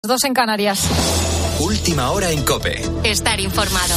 2 en Canarias. Última hora en COPE. Estar informado.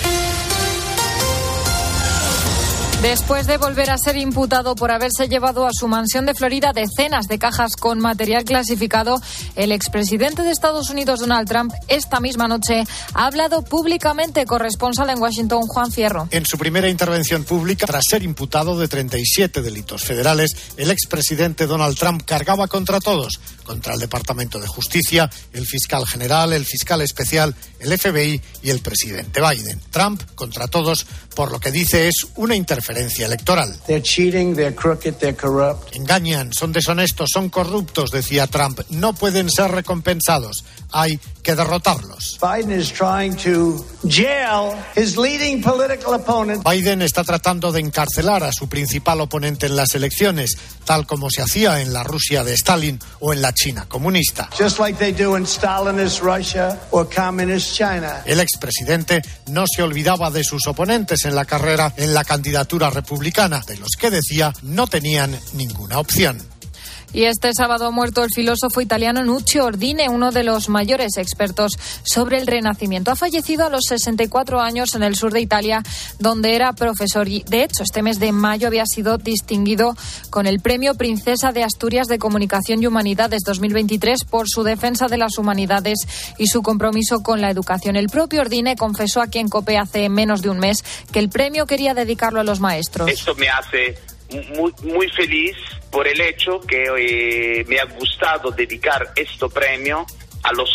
Después de volver a ser imputado por haberse llevado a su mansión de Florida decenas de cajas con material clasificado, el expresidente de Estados Unidos, Donald Trump, esta misma noche ha hablado públicamente. Corresponsal en Washington, Juan Fierro. En su primera intervención pública, tras ser imputado de 37 delitos federales, el expresidente Donald Trump cargaba contra todos, contra el Departamento de Justicia, el fiscal general, el fiscal especial, el FBI y el presidente Biden. Trump contra todos por lo que dice es una interferencia electoral. They're cheating, they're crooked, they're corrupt. Engañan, son deshonestos, son corruptos, decía Trump. No pueden ser recompensados. Hay que derrotarlos. Biden is trying to jail his leading political opponent. Biden está tratando de encarcelar a su principal oponente en las elecciones, tal como se hacía en la Rusia de Stalin o en la China comunista. Just like they do in Stalinist Russia or communist China. El expresidente no se olvidaba de sus oponentes en la carrera en la candidatura republicana, de los que decía no tenían ninguna opción. Y este sábado ha muerto el filósofo italiano Nuccio Ordine, uno de los mayores expertos sobre el Renacimiento. Ha fallecido a los 64 años en el sur de Italia, donde era profesor. Y, de hecho, este mes de mayo había sido distinguido con el Premio Princesa de Asturias de Comunicación y Humanidades 2023 por su defensa de las humanidades y su compromiso con la educación. El propio Ordine confesó aquí en COPE hace menos de un mes que el premio quería dedicarlo a los maestros. Esto me hace muy feliz por el hecho que me ha gustado dedicar este premio a los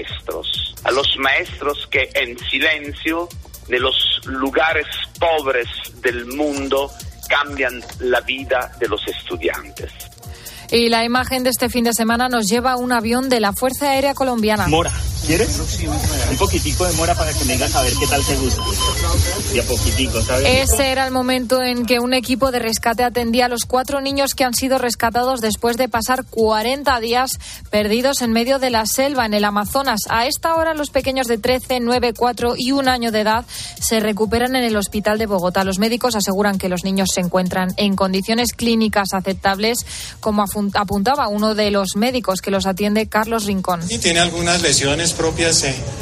maestros que en silencio de los lugares pobres del mundo cambian la vida de los estudiantes. Y la imagen de este fin de semana nos lleva a un avión de la Fuerza Aérea Colombiana. Mora, ¿quieres? Un poquitico de mora para que me digas a ver qué tal te gusta. Y a poquitico, ¿sabes? Ese era el momento en que un equipo de rescate atendía a los 4 niños que han sido rescatados después de pasar 40 días perdidos en medio de la selva en el Amazonas. A esta hora los pequeños de 13, 9, 4 y 1 año de edad se recuperan en el hospital de Bogotá. Los médicos aseguran que los niños se encuentran en condiciones clínicas aceptables, como apuntaba uno de los médicos que los atiende, Carlos Rincón. Y tiene algunas lesiones propias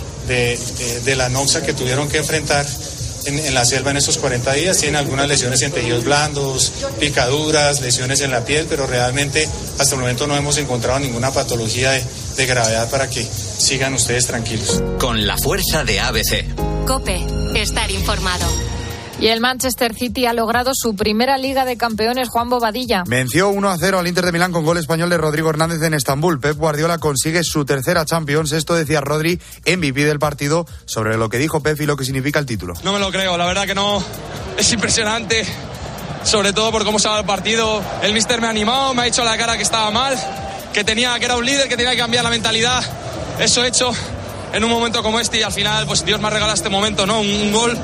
de la noxa que tuvieron que enfrentar en la selva en estos 40 días. Tiene algunas lesiones en tejidos blandos, picaduras, lesiones en la piel, pero realmente hasta el momento no hemos encontrado ninguna patología de gravedad para que sigan ustedes tranquilos. Con la fuerza de ABC. COPE. Estar informado. Y el Manchester City ha logrado su primera Liga de Campeones. Juan Bobadilla. Venció 1-0 al Inter de Milán con gol español de Rodrigo Hernández en Estambul. Pep Guardiola consigue su tercera Champions. Esto decía Rodri, MVP del partido, sobre lo que dijo Pep y lo que significa el título. No me lo creo, la verdad que no. Es impresionante, sobre todo por cómo se ha dado el partido. El míster me ha animado, me ha dicho a la cara que estaba mal, que era un líder, que tenía que cambiar la mentalidad. Eso he hecho en un momento como este y al final pues Dios me ha regalado este momento, ¿no? Un gol.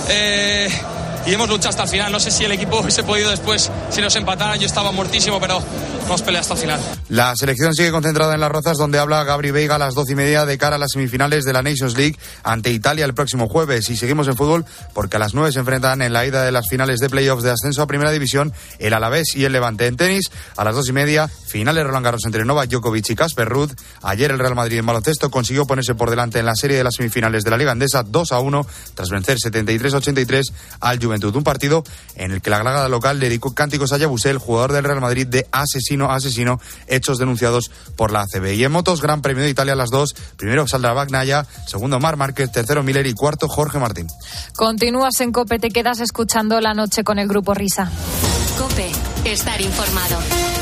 Y hemos luchado hasta el final. No sé si el equipo hubiese podido después, si nos empataran. Yo estaba muertísimo, pero hemos peleado hasta el final. La selección sigue concentrada en Las Rozas, donde habla Gabri Veiga a las 12:30 de cara a las semifinales de la Nations League ante Italia el próximo jueves. Y seguimos en fútbol porque a las 9 se enfrentan en la ida de las finales de playoffs de ascenso a Primera División el Alavés y el Levante. En tenis, a las 2:30, finales Roland Garros entre Novak Djokovic y Casper Ruud. Ayer el Real Madrid en baloncesto consiguió ponerse por delante en la serie de las semifinales de la Liga Endesa 2-1 tras vencer 73-83 al Juventud. Un partido en el que la grada local dedicó cánticos a Yabusel, jugador del Real Madrid, de asesino, hechos denunciados por la ACB. Y en motos, Gran Premio de Italia a las 2, primero saldrá Bagnaia, segundo Marc Márquez, tercero Miller y cuarto Jorge Martín. Continúas en COPE, te quedas escuchando La Noche con el Grupo Risa. COPE. Estar informado.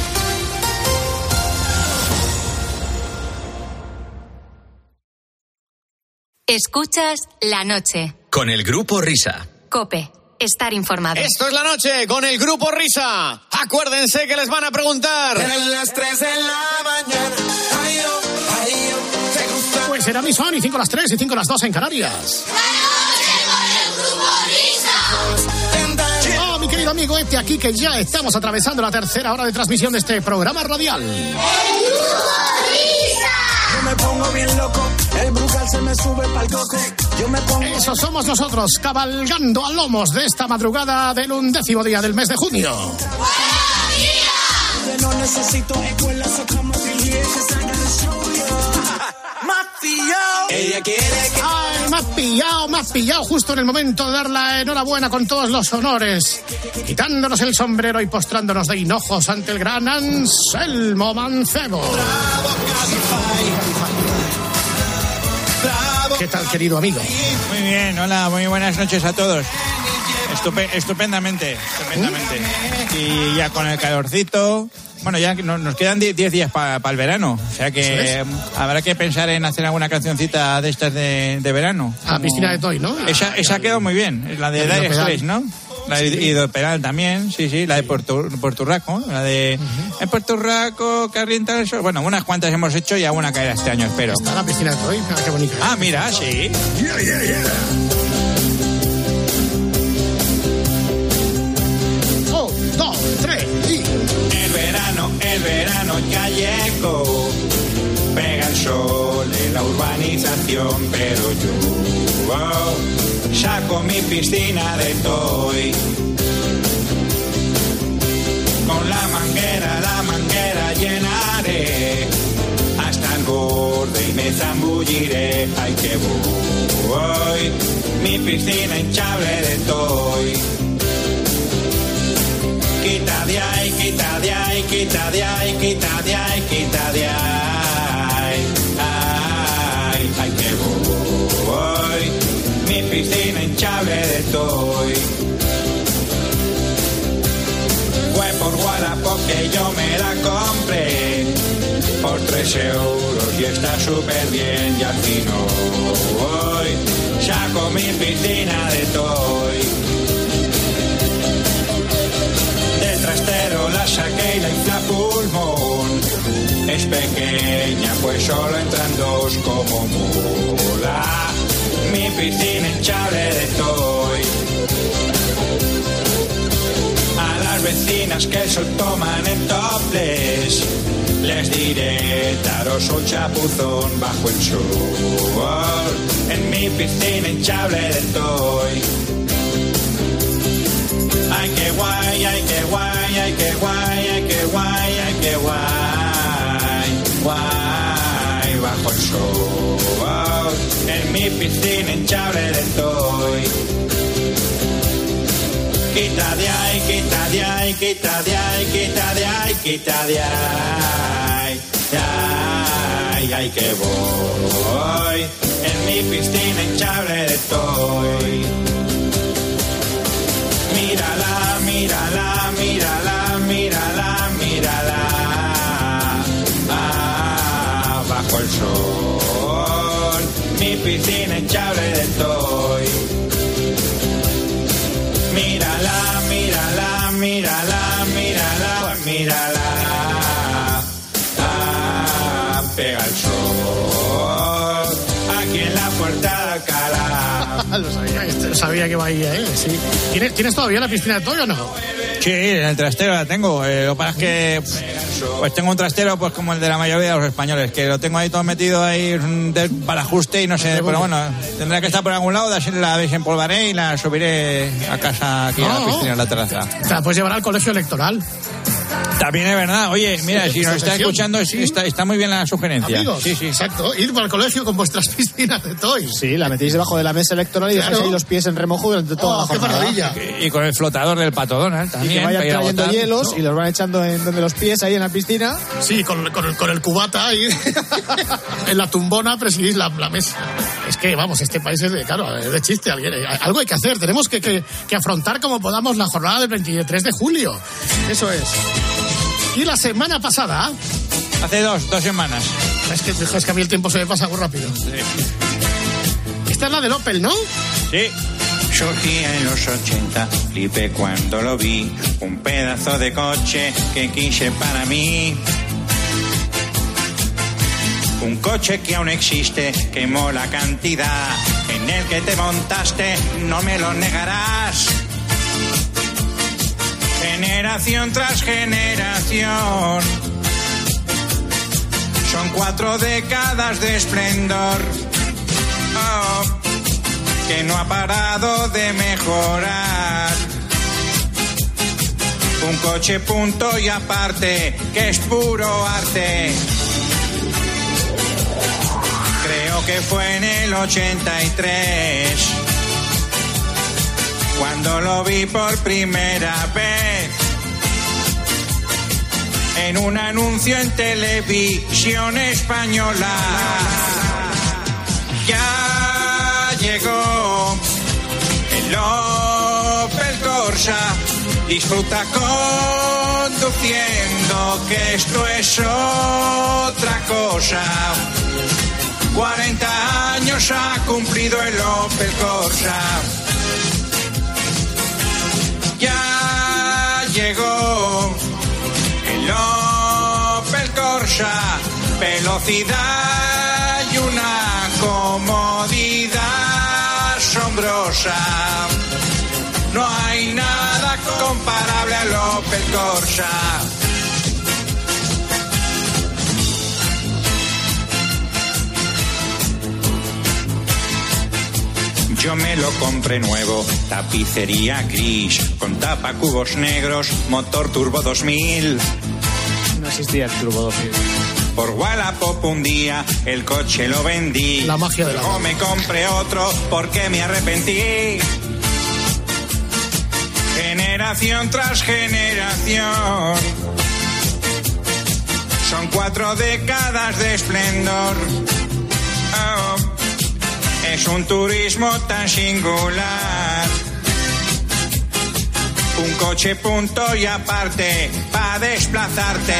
Escuchas La Noche. Con el Grupo Risa. COPE. Estar informado. Esto es La Noche con el Grupo Risa. Acuérdense que les van a preguntar. En las 3 de la mañana. Ay, oh, ¿te gusta? Pues será mi son y 5 a las 3 y 5 a las 2 en Canarias. La Noche con el Grupo Risa. Oh, mi querido amigo, aquí que ya estamos atravesando la tercera hora de transmisión de este programa radial. El Grupo Risa. Yo me pongo bien loco. El Brugal se me sube pa'l coco. Yo me pongo... Eso somos nosotros, cabalgando a lomos de esta madrugada del 11º día del mes de junio. No necesito escuela, sacamos el día que salga de show. pillado. Ella quiere que... Ay, me has pillado justo en el momento de dar la enhorabuena con todos los honores, quitándonos el sombrero y postrándonos de hinojos ante el gran Anselmo Mancebo. ¿Qué tal, querido amigo? Muy bien, hola, muy buenas noches a todos. Estupendamente. Y ya con el calorcito... Bueno, ya nos quedan 10 días para el verano, o sea que habrá que pensar en hacer alguna cancioncita de estas de verano. A piscina de Toy, ¿no? Esa quedó muy bien, la de Dire Straits, ¿no? La de Hidroperal también, sí, la de Puerto Rico, la de en Puerto Rico, que arrienta el sol. Bueno, unas cuantas hemos hecho y alguna caerá este año, espero. Está la piscina de Toy, qué bonita. Ah, mira, sí. Yeah. 1, 2, 3 y... El verano ya llegó, pega el sol en la urbanización, pero yo saco mi piscina de Toy. Con la manguera llenaré hasta el borde y me zambulliré. Ay, que voy, mi piscina hinchable de Toy. Quita de ahí, quita de ahí, quita de ahí, quita de ahí, quita de ahí. Ay, que voy, mi piscina hinchable de Toy. Fue por Wallapop que yo me la compré por 3 euros y está súper bien. Y al fin hoy saco mi piscina de Toy. Del trastero la saqué y la infla pulmón. Es pequeña, pues solo entran 2 como mola. Mi piscina hinchable de Toy. A las vecinas que el sol toman en topless les diré daros un chapuzón bajo el sol. En mi piscina hinchable de Toy. Ay, qué guay, ay, qué guay, ay, qué guay, ay, qué guay, ay, qué guay, bajo el sol, en mi piscina hinchable de Toy. Quita de ahí, quita de ahí, quita de ahí, quita de ahí, quita de ahí, ay, que voy, en mi piscina hinchable de Toy. Mírala, mírala, mírala, mírala, mírala, bajo el sol, mi piscina hinchable de Toy. Mírala, mírala, mírala, mírala, mírala, pega el sol, aquí en la puerta de Alcalá. Lo sabía que iba ahí, sí. ¿Tienes todavía la piscina de Toy o no? Sí, en el trastero la tengo. Lo que pasa es que pues tengo un trastero pues como el de la mayoría de los españoles, que lo tengo ahí todo metido ahí para ajuste y no sé, pero bueno, tendrá que estar por algún lado, la desempolvaré y la subiré a casa aquí a la piscina, en la terraza. Te la puedes llevar al colegio electoral. También es verdad. Oye, mira, si nos está escuchando, está muy bien la sugerencia. Amigos, sí, exacto. Ir para el colegio con vuestras piscinas de Toy. Sí, la metéis debajo de la mesa electoral y dejáis ahí los pies en remojo durante toda la jornada. ¡Qué maravilla! Y con el flotador del Pato Donald también. Y que vayan trayendo hielos y los van echando en donde los pies, ahí en la piscina. Sí, con el cubata ahí. En la tumbona presidís la mesa. Es que, vamos, este país es de chiste. Algo hay que hacer. Tenemos que afrontar como podamos la jornada del 23 de julio. Eso es. Y la semana pasada... Hace dos semanas. Es que a mí el tiempo se me pasa muy rápido. Sí. Esta es la del Opel, ¿no? Sí. Surgía en los 80, flipé cuando lo vi. Un pedazo de coche que quise para mí. Un coche que aún existe, que mola cantidad. En el que te montaste, no me lo negarás. Generación tras generación, son 4 décadas de esplendor, que no ha parado de mejorar. Un coche punto y aparte, que es puro arte. Creo creo que fue en el 83, cuando lo vi por primera vez, en un anuncio en televisión española. Ya llegó el Opel Corsa, disfruta conduciendo, que esto es otra cosa. 40 años ha cumplido el Opel Corsa. Ya llegó el Opel Corsa, velocidad y una comodidad asombrosa. No hay nada comparable al Opel Corsa. Yo me lo compré nuevo, tapicería gris, con tapacubos negros, motor turbo 2000. No existía el turbo 2000. Por Wallapop un día el coche lo vendí. La magia de la Luego me compré otro porque me arrepentí. Generación tras generación, son 4 décadas de esplendor. Oh, es un turismo tan singular. Un coche punto y aparte para desplazarte.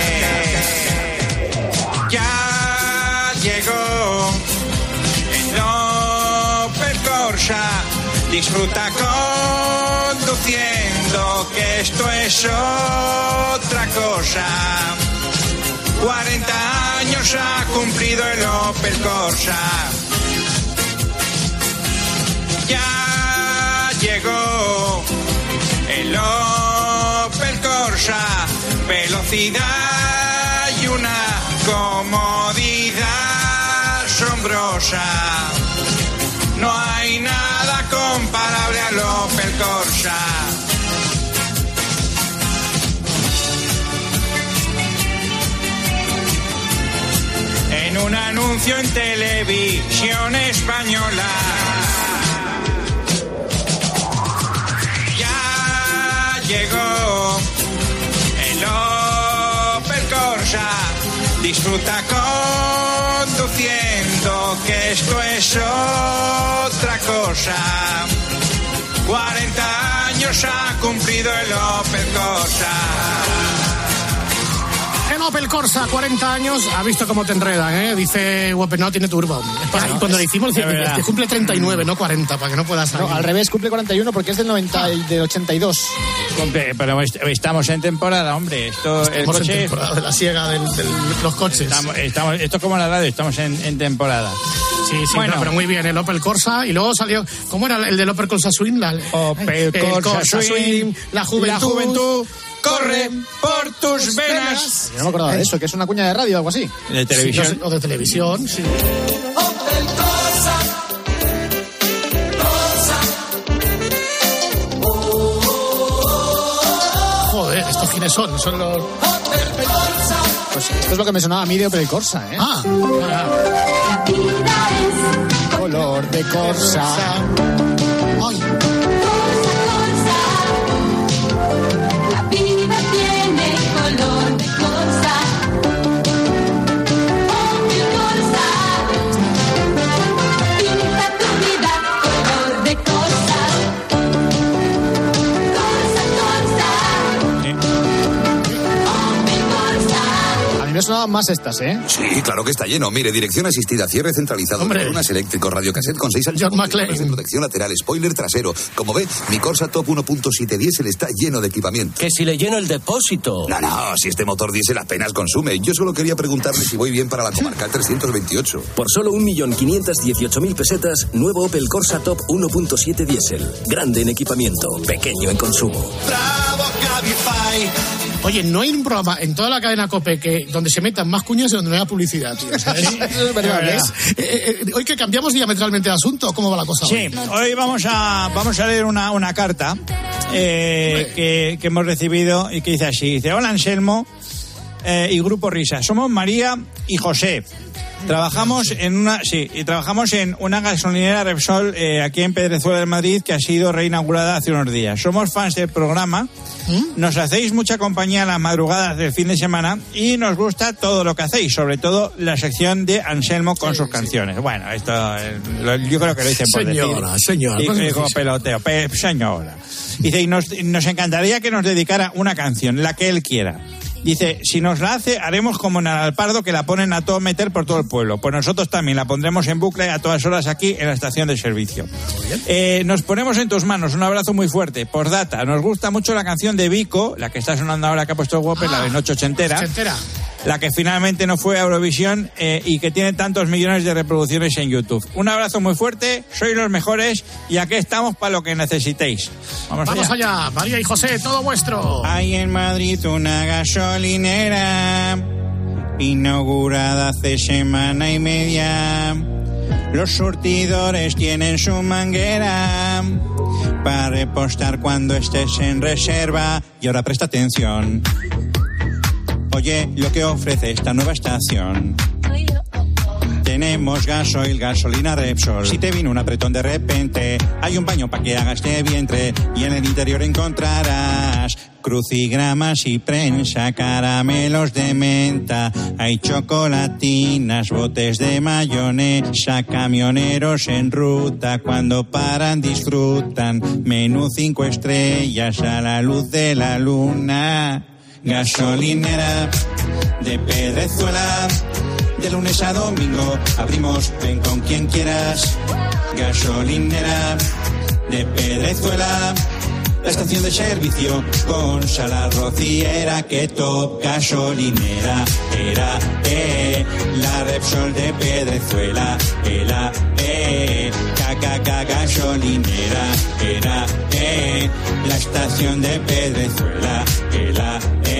Ya llegó el Opel Corsa, disfruta conduciendo, que esto es otra cosa. 40 años ha cumplido el Opel Corsa. Ya llegó el Opel Corsa, velocidad y una comodidad asombrosa. No hay nada comparable al Opel Corsa. En un anuncio en televisión española. Ya llegó el Opel Corsa, disfruta conduciendo, que esto es otra cosa. 40 años ha cumplido el Opel Corsa. El Opel Corsa, 40 años, ha visto cómo te enredan, ¿eh? Dice Opel, no, tiene turbo. Y cuando le hicimos, que cumple 39, no 40, para que no pueda salir. No, al revés, cumple 41 porque es del 90 y del 82. Pero estamos en temporada, hombre. Esto, estamos el coche, en temporada de la siega de los coches. Estamos, esto es como la radio, estamos en temporada. Sí, bueno, no, pero muy bien, el Opel Corsa. Y luego salió, ¿cómo era el del Opel Corsa Swing? Opel Corsa Swing, la juventud corre por tus venas. Yo no me acordaba de eso, que es una cuña de radio o algo así. De televisión. Sí, o de televisión, sí. Opel Corsa, Corsa. Joder, ¿estos quiénes son? Son los... Opel Corsa. Pues esto es lo que me sonaba a mí de Opel Corsa, ¿eh? Ah. La vida es color de Corsa. Ay. Me sonaban más estas, ¿eh? Sí, claro que está lleno. Mire, dirección asistida, cierre centralizado, columnas eléctricos, radiocassette con 6 altavoces de protección lateral, spoiler trasero. Como ve, mi Corsa Top 1.7 diésel está lleno de equipamiento. Que si le lleno el depósito. No, si este motor diésel apenas consume. Yo solo quería preguntarle si voy bien para la comarcal 328. Por solo 1.518.000 pesetas, nuevo Opel Corsa Top 1.7 diésel. Grande en equipamiento, pequeño en consumo. Bravo, Cabify. Oye, no hay un programa en toda la cadena COPE donde se metan más cuñas y donde no haya publicidad, tío. ¿Sabes? Es verdad. Hoy que cambiamos diametralmente de asunto, ¿cómo va la cosa hoy? Sí, hoy vamos a leer una carta que hemos recibido y que dice así. Dice, hola Anselmo y Grupo Risa. Somos María y José. Trabajamos en una gasolinera Repsol aquí en Pedrezuela del Madrid, que ha sido reinaugurada hace unos días. Somos fans del programa, nos hacéis mucha compañía a las madrugadas del fin de semana y nos gusta todo lo que hacéis, sobre todo la sección de Anselmo con sus canciones. Bueno, esto yo creo que lo dicen por decir. Señora. Y como peloteo, señora. Dice, y nos encantaría que nos dedicara una canción, la que él quiera. Dice, si nos la hace, haremos como en Alalpardo, que la ponen a todo meter por todo el pueblo. Pues nosotros también la pondremos en bucle a todas horas aquí en la estación de servicio. Nos ponemos en tus manos. Un abrazo muy fuerte. Postdata, nos gusta mucho la canción de Vico, la que está sonando ahora que ha puesto Whopper, la de Noche Ochentera. La que finalmente no fue a Eurovisión y que tiene tantos millones de reproducciones en YouTube. Un abrazo muy fuerte, sois los mejores y aquí estamos para lo que necesitéis. Vamos allá, María y José, todo vuestro. Hay en Madrid una gasolinera inaugurada hace semana y media. Los surtidores tienen su manguera para repostar cuando estés en reserva. Y ahora presta atención. Oye, lo que ofrece esta nueva estación. Tenemos gasoil, gasolina Repsol. Si te vino un apretón de repente, hay un baño para que hagas de vientre. Y en el interior encontrarás crucigramas y prensa, caramelos de menta. Hay chocolatinas, botes de mayonesa, camioneros en ruta. Cuando paran disfrutan. Menú 5 estrellas a la luz de la luna. Gasolinera de Pedrezuela, de lunes a domingo abrimos, ven con quien quieras. Gasolinera de Pedrezuela, la estación de servicio con sala rociera. Que top gasolinera era, la Repsol de Pedrezuela, era, gasolinera era, la estación de Pedrezuela, era,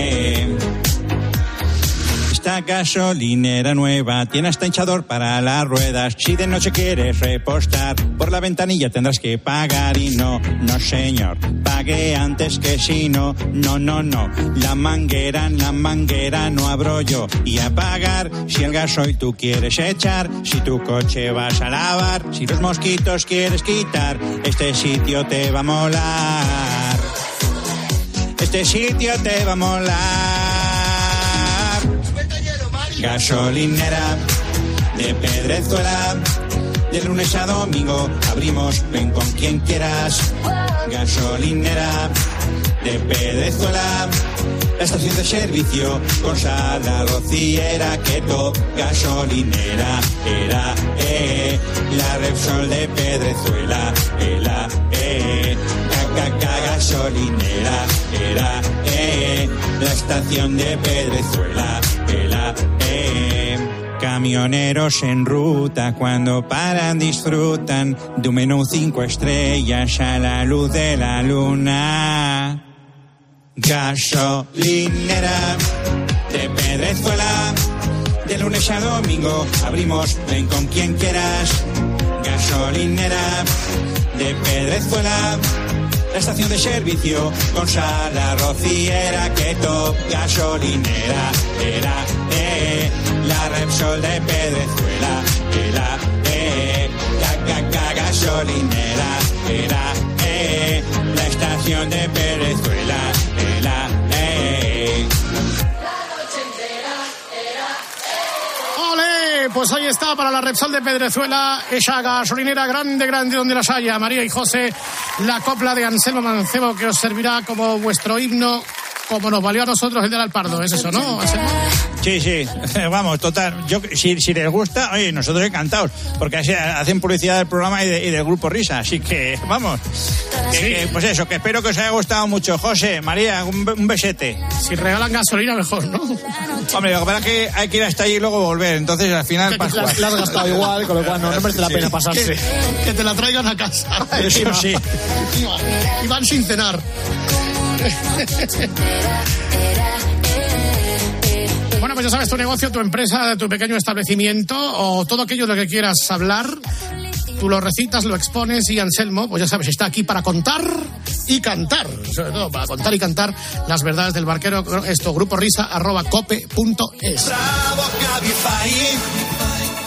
esta gasolinera nueva tiene hasta hinchador para las ruedas. Si de noche quieres repostar, por la ventanilla tendrás que pagar. Y no señor, pague antes que si no. La manguera no abro yo. Y a pagar si el gasoil tú quieres echar, si tu coche vas a lavar, si los mosquitos quieres quitar. Este sitio te va a molar. Este sitio te va a molar. Gasolinera de Pedrezuela, de lunes a domingo abrimos, ven con quien quieras. Gasolinera de Pedrezuela, la estación de servicio con sala rociera. Que top gasolinera era, la Repsol de Pedrezuela, era, gasolinera era, la estación de Pedrezuela, era, camioneros en ruta, cuando paran disfrutan de un menú 5 estrellas a la luz de la luna. Gasolinera de Pedrezuela, de lunes a domingo abrimos, ven con quien quieras. Gasolinera de Pedrezuela, la estación de servicio con sala rociera. Que top gasolinera era, la Repsol de Pedrezuela, era, gasolinera era, la estación de Pedrezuela, era, ¡Ole! Pues ahí está para la Repsol de Pedrezuela, esa gasolinera grande donde las haya. María y José, la copla de Anselmo Mancebo, que os servirá como vuestro himno, como nos valió a nosotros el del Alpardo. ¿Es eso, no, Anselmo? Sí, vamos, total. Yo, si les gusta, oye, nosotros encantados, porque hacen publicidad del programa y del Grupo Risa, así que, vamos, pues eso, que espero que os haya gustado mucho. José, María, un besete. Si regalan gasolina, mejor, ¿no? Hombre, lo que pasa es que hay que ir hasta allí y luego volver, entonces al final la has gastado igual, con lo cual no merece la pena pasarse. Que te la traigan a casa. Eso sí. Y van sin cenar. Bueno, pues ya sabes, tu negocio, tu empresa, tu pequeño establecimiento o todo aquello de lo que quieras hablar, tú lo recitas, lo expones y Anselmo, pues ya sabes, está aquí para contar y cantar, sobre todo para contar y cantar las verdades del barquero. Esto, gruporrisa@cope.es.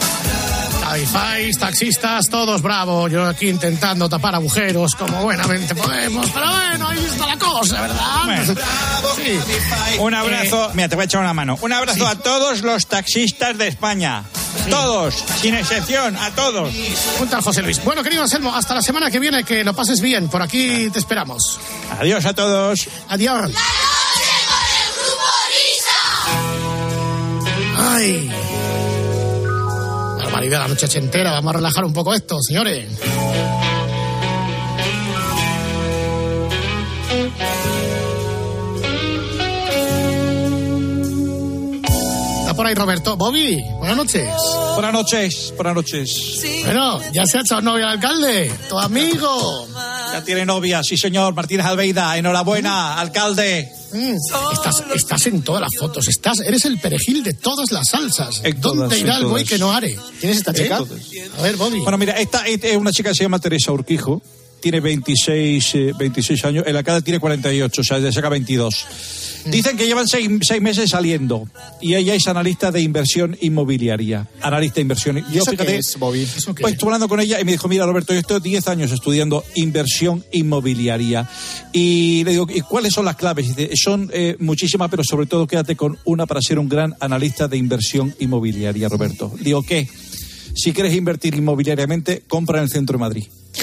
Cabify, taxistas, todos bravos. Yo aquí intentando tapar agujeros como buenamente podemos. Pero bueno, ahí está la cosa, ¿verdad? Bueno. Sí. Un abrazo. Mira, te voy a echar una mano. Un abrazo a todos los taxistas de España. Todos, sin excepción, a todos. Un tal José Luis. Bueno, querido Anselmo, hasta la semana que viene, que lo pases bien. Por aquí te esperamos. Adiós a todos. Adiós. ¡Ay! Barbaridad, la noche entera. Vamos a relajar un poco esto, señores. Está por ahí Roberto. Bobby, buenas noches. Buenas noches, buenas noches. Bueno, ya se ha hecho novia el alcalde, tu amigo. Ya tiene novia, sí señor, Martínez Almeida. Enhorabuena, alcalde. Estás en todas las fotos. Eres el perejil de todas las salsas. ¿Dónde irá el buey que no are? ¿Quién es esta chica? A ver, Bobby. Bueno, mira, esta es una chica que se llama Teresa Urquijo. Tiene 26 años. El alcalde tiene 48, o sea, le saca 22. Dicen que llevan 6 meses saliendo. Y ella es analista de inversión inmobiliaria. Analista de inversión. Yo, fíjate, ¿qué es, Bobby? Pues estuve hablando con ella y me dijo, mira, Roberto, yo estoy 10 años estudiando inversión inmobiliaria. Y le digo, ¿y cuáles son las claves? Y dice, son muchísimas, pero sobre todo quédate con una para ser un gran analista de inversión inmobiliaria, Roberto. Digo, ¿qué? Si quieres invertir inmobiliariamente, compra en el centro de Madrid.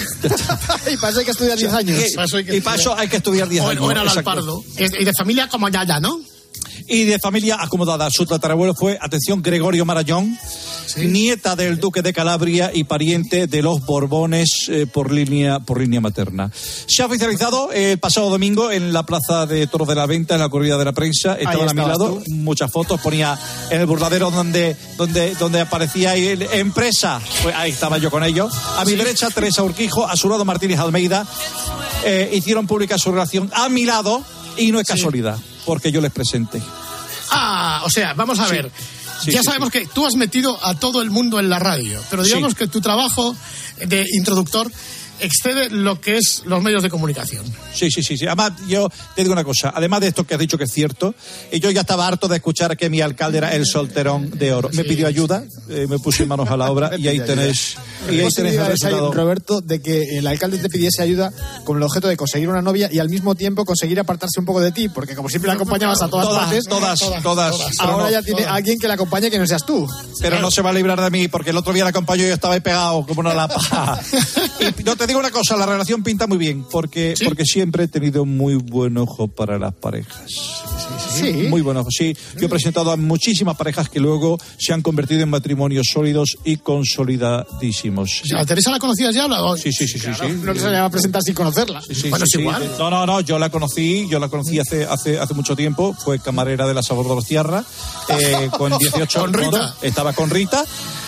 Y para eso hay que estudiar 10 años. Y para eso hay que estudiar 10 años. O en Alpardo. Y de familia como Yaya, ¿no? Y de familia acomodada. Su tatarabuelo fue, atención, Gregorio Marañón, nieta del duque de Calabria y pariente de los Borbones por línea materna. Se ha oficializado el pasado domingo en la plaza de Toros de la Venta, en la corrida de la prensa. Estaban a mi lado, muchas fotos, ponía en el burladero donde aparecía ahí, empresa. Pues ahí estaba yo con ellos. A mi derecha, Teresa Urquijo, a su lado, Martínez Almeida. Hicieron pública su relación a mi lado, y no es casualidad, porque yo les presenté. O sea, vamos a ver. Ya sabemos que tú has metido a todo el mundo en la radio, pero digamos que tu trabajo de introductor excede lo que es los medios de comunicación. Sí. Además, yo te digo una cosa. Además de esto que has dicho que es cierto, yo ya estaba harto de escuchar que mi alcalde era el solterón de oro. Me pidió ayuda, me puse manos a la obra y ahí tenés el resultado. Roberto, de que el alcalde te pidiese ayuda con el objeto de conseguir una novia y al mismo tiempo conseguir apartarse un poco de ti, porque como siempre le acompañabas a todas partes. Todas. Ahora ya tiene alguien que le acompañe que no seas tú. Pero no se va a librar de mí, porque el otro día le acompañó y yo estaba ahí pegado como una lapa. Y no te digo una cosa, la relación pinta muy bien, porque siempre he tenido muy buen ojo para las parejas. Sí. Muy buen ojo, sí. Yo he presentado a muchísimas parejas que luego se han convertido en matrimonios sólidos y consolidadísimos. ¿A Teresa la conocías ya? Sí. Claro, no se le va a presentar sin conocerla. Bueno, es igual. No, yo la conocí hace mucho tiempo. Fue camarera de la Sabor de los Tierra, con 18 ¿Con Rita? Estaba con Rita.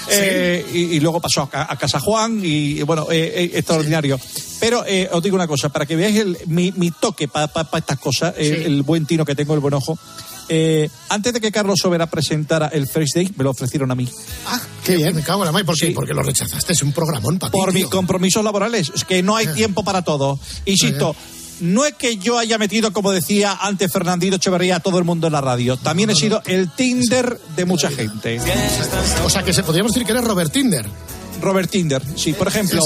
Y luego pasó a Casa Juan y bueno, extraordinario. Pero os digo una cosa, para que veáis mi toque para estas cosas, el buen tino que tengo, el buen ojo. Antes de que Carlos Sobera presentara el First Day, me lo ofrecieron a mí. Qué bien, me cago en la madre. ¿Por qué? Porque lo rechazaste, es un programón para ti. Por mis compromisos laborales, es que no hay tiempo para todo. Insisto, no es que yo haya metido, como decía antes Fernandito Echeverría, a todo el mundo en la radio. También he sido el Tinder de mucha gente. O sea, que podríamos decir que eres Robert Tinder. Robert Tinder, sí. Por ejemplo,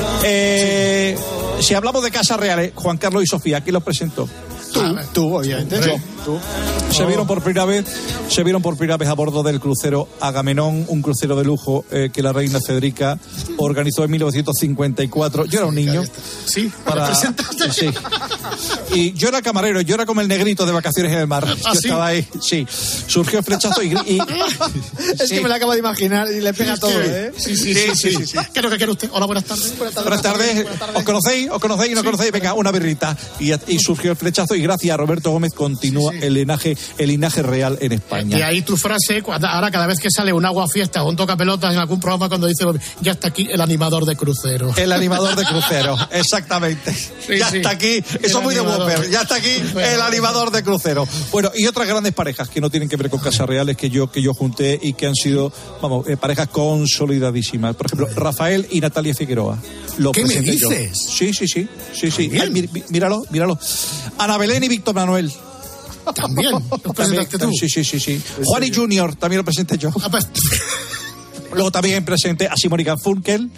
si hablamos de Casas Reales, Juan Carlos y Sofía, ¿quién los presentó? Tú, obviamente. Tú. Se vieron por primera vez a bordo del crucero Agamenón, un crucero de lujo que la reina Federica organizó en 1954. Yo era un niño. Sí, para presentarte. Sí. Y yo era camarero, yo era como el negrito de Vacaciones en el Mar. Yo estaba ahí, sí. Surgió el flechazo y es que me lo acabo de imaginar y le pega todo, ¿eh? Sí. ¿Qué es lo que quiere usted? Hola, buenas tardes. Buenas tardes. ¿Os conocéis y no conocéis? Venga, una birrita. Y surgió el flechazo y gracias a Roberto Gómez continúa el linaje real en España. Y ahí tu frase, ahora cada vez que sale un agua fiesta o un toca pelotas en algún programa, cuando dice, ya está aquí el animador de crucero. El animador de crucero, exactamente. Está aquí, eso es muy de Whopper, ya está aquí el animador de crucero. Bueno, y otras grandes parejas que no tienen que ver con Casas Reales que yo junté y que han sido, parejas consolidadísimas. Por ejemplo, Rafael y Natalia Figueroa. ¿Qué me dices? Sí. Ay, míralo. Ana Belén y Víctor Manuel. ¿También? ¿Lo presentaste tú? Sí. Juan y Junior también lo presenté yo. Luego también presenté a Simon y Garfunkel,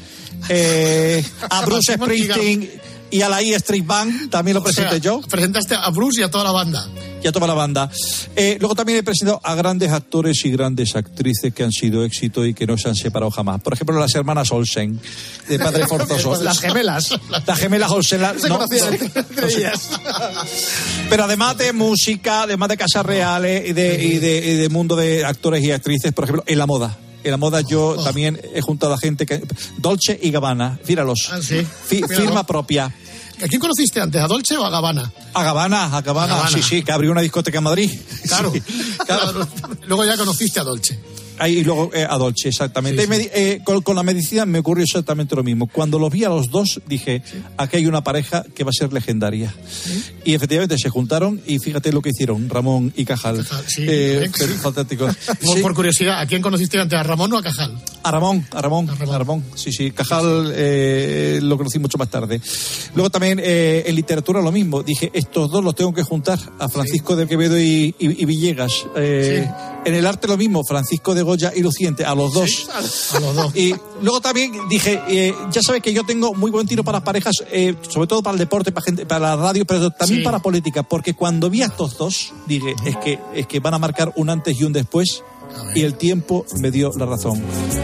a Bruce Springsteen y a la E Street Band, también lo presenté yo. Presentaste a Bruce y a toda la banda. Y a toda la banda. Luego también he presentado a grandes actores y grandes actrices que han sido éxito y que no se han separado jamás. Por ejemplo, las hermanas Olsen, de Padre Forzoso. Las gemelas. Las gemelas Olsen. No sé. Pero además de música, además de casas reales y de mundo de actores y actrices, por ejemplo, en la moda. En la moda yo también he juntado a gente que... Dolce y Gabbana, míralos. Ah, sí. Firma propia. ¿A quién conociste antes, a Dolce o a Gabbana? A Gabbana, sí, que abrió una discoteca en Madrid. Claro, sí, claro. Luego ya conociste a Dolce. Y luego a Dolce, exactamente. Sí. Con la medicina me ocurrió exactamente lo mismo. Cuando los vi a los dos, dije, aquí hay una pareja que va a ser legendaria. ¿Sí? Y efectivamente se juntaron y fíjate lo que hicieron, Ramón y Cajal. Sí, fantástico. Por curiosidad, ¿a quién conociste antes, a Ramón o a Cajal? A Ramón. Sí. Cajal lo conocí mucho más tarde. Luego también en literatura lo mismo. Dije, estos dos los tengo que juntar, a Francisco de Quevedo y Villegas. En el arte lo mismo, Francisco de Goya y Luciente, a los dos. Sí, a los dos. Y luego también dije, ya sabes que yo tengo muy buen tiro para parejas, sobre todo para el deporte, para la radio, pero también para política, porque cuando vi a estos dos, dije, es que van a marcar un antes y un después, y el tiempo me dio la razón.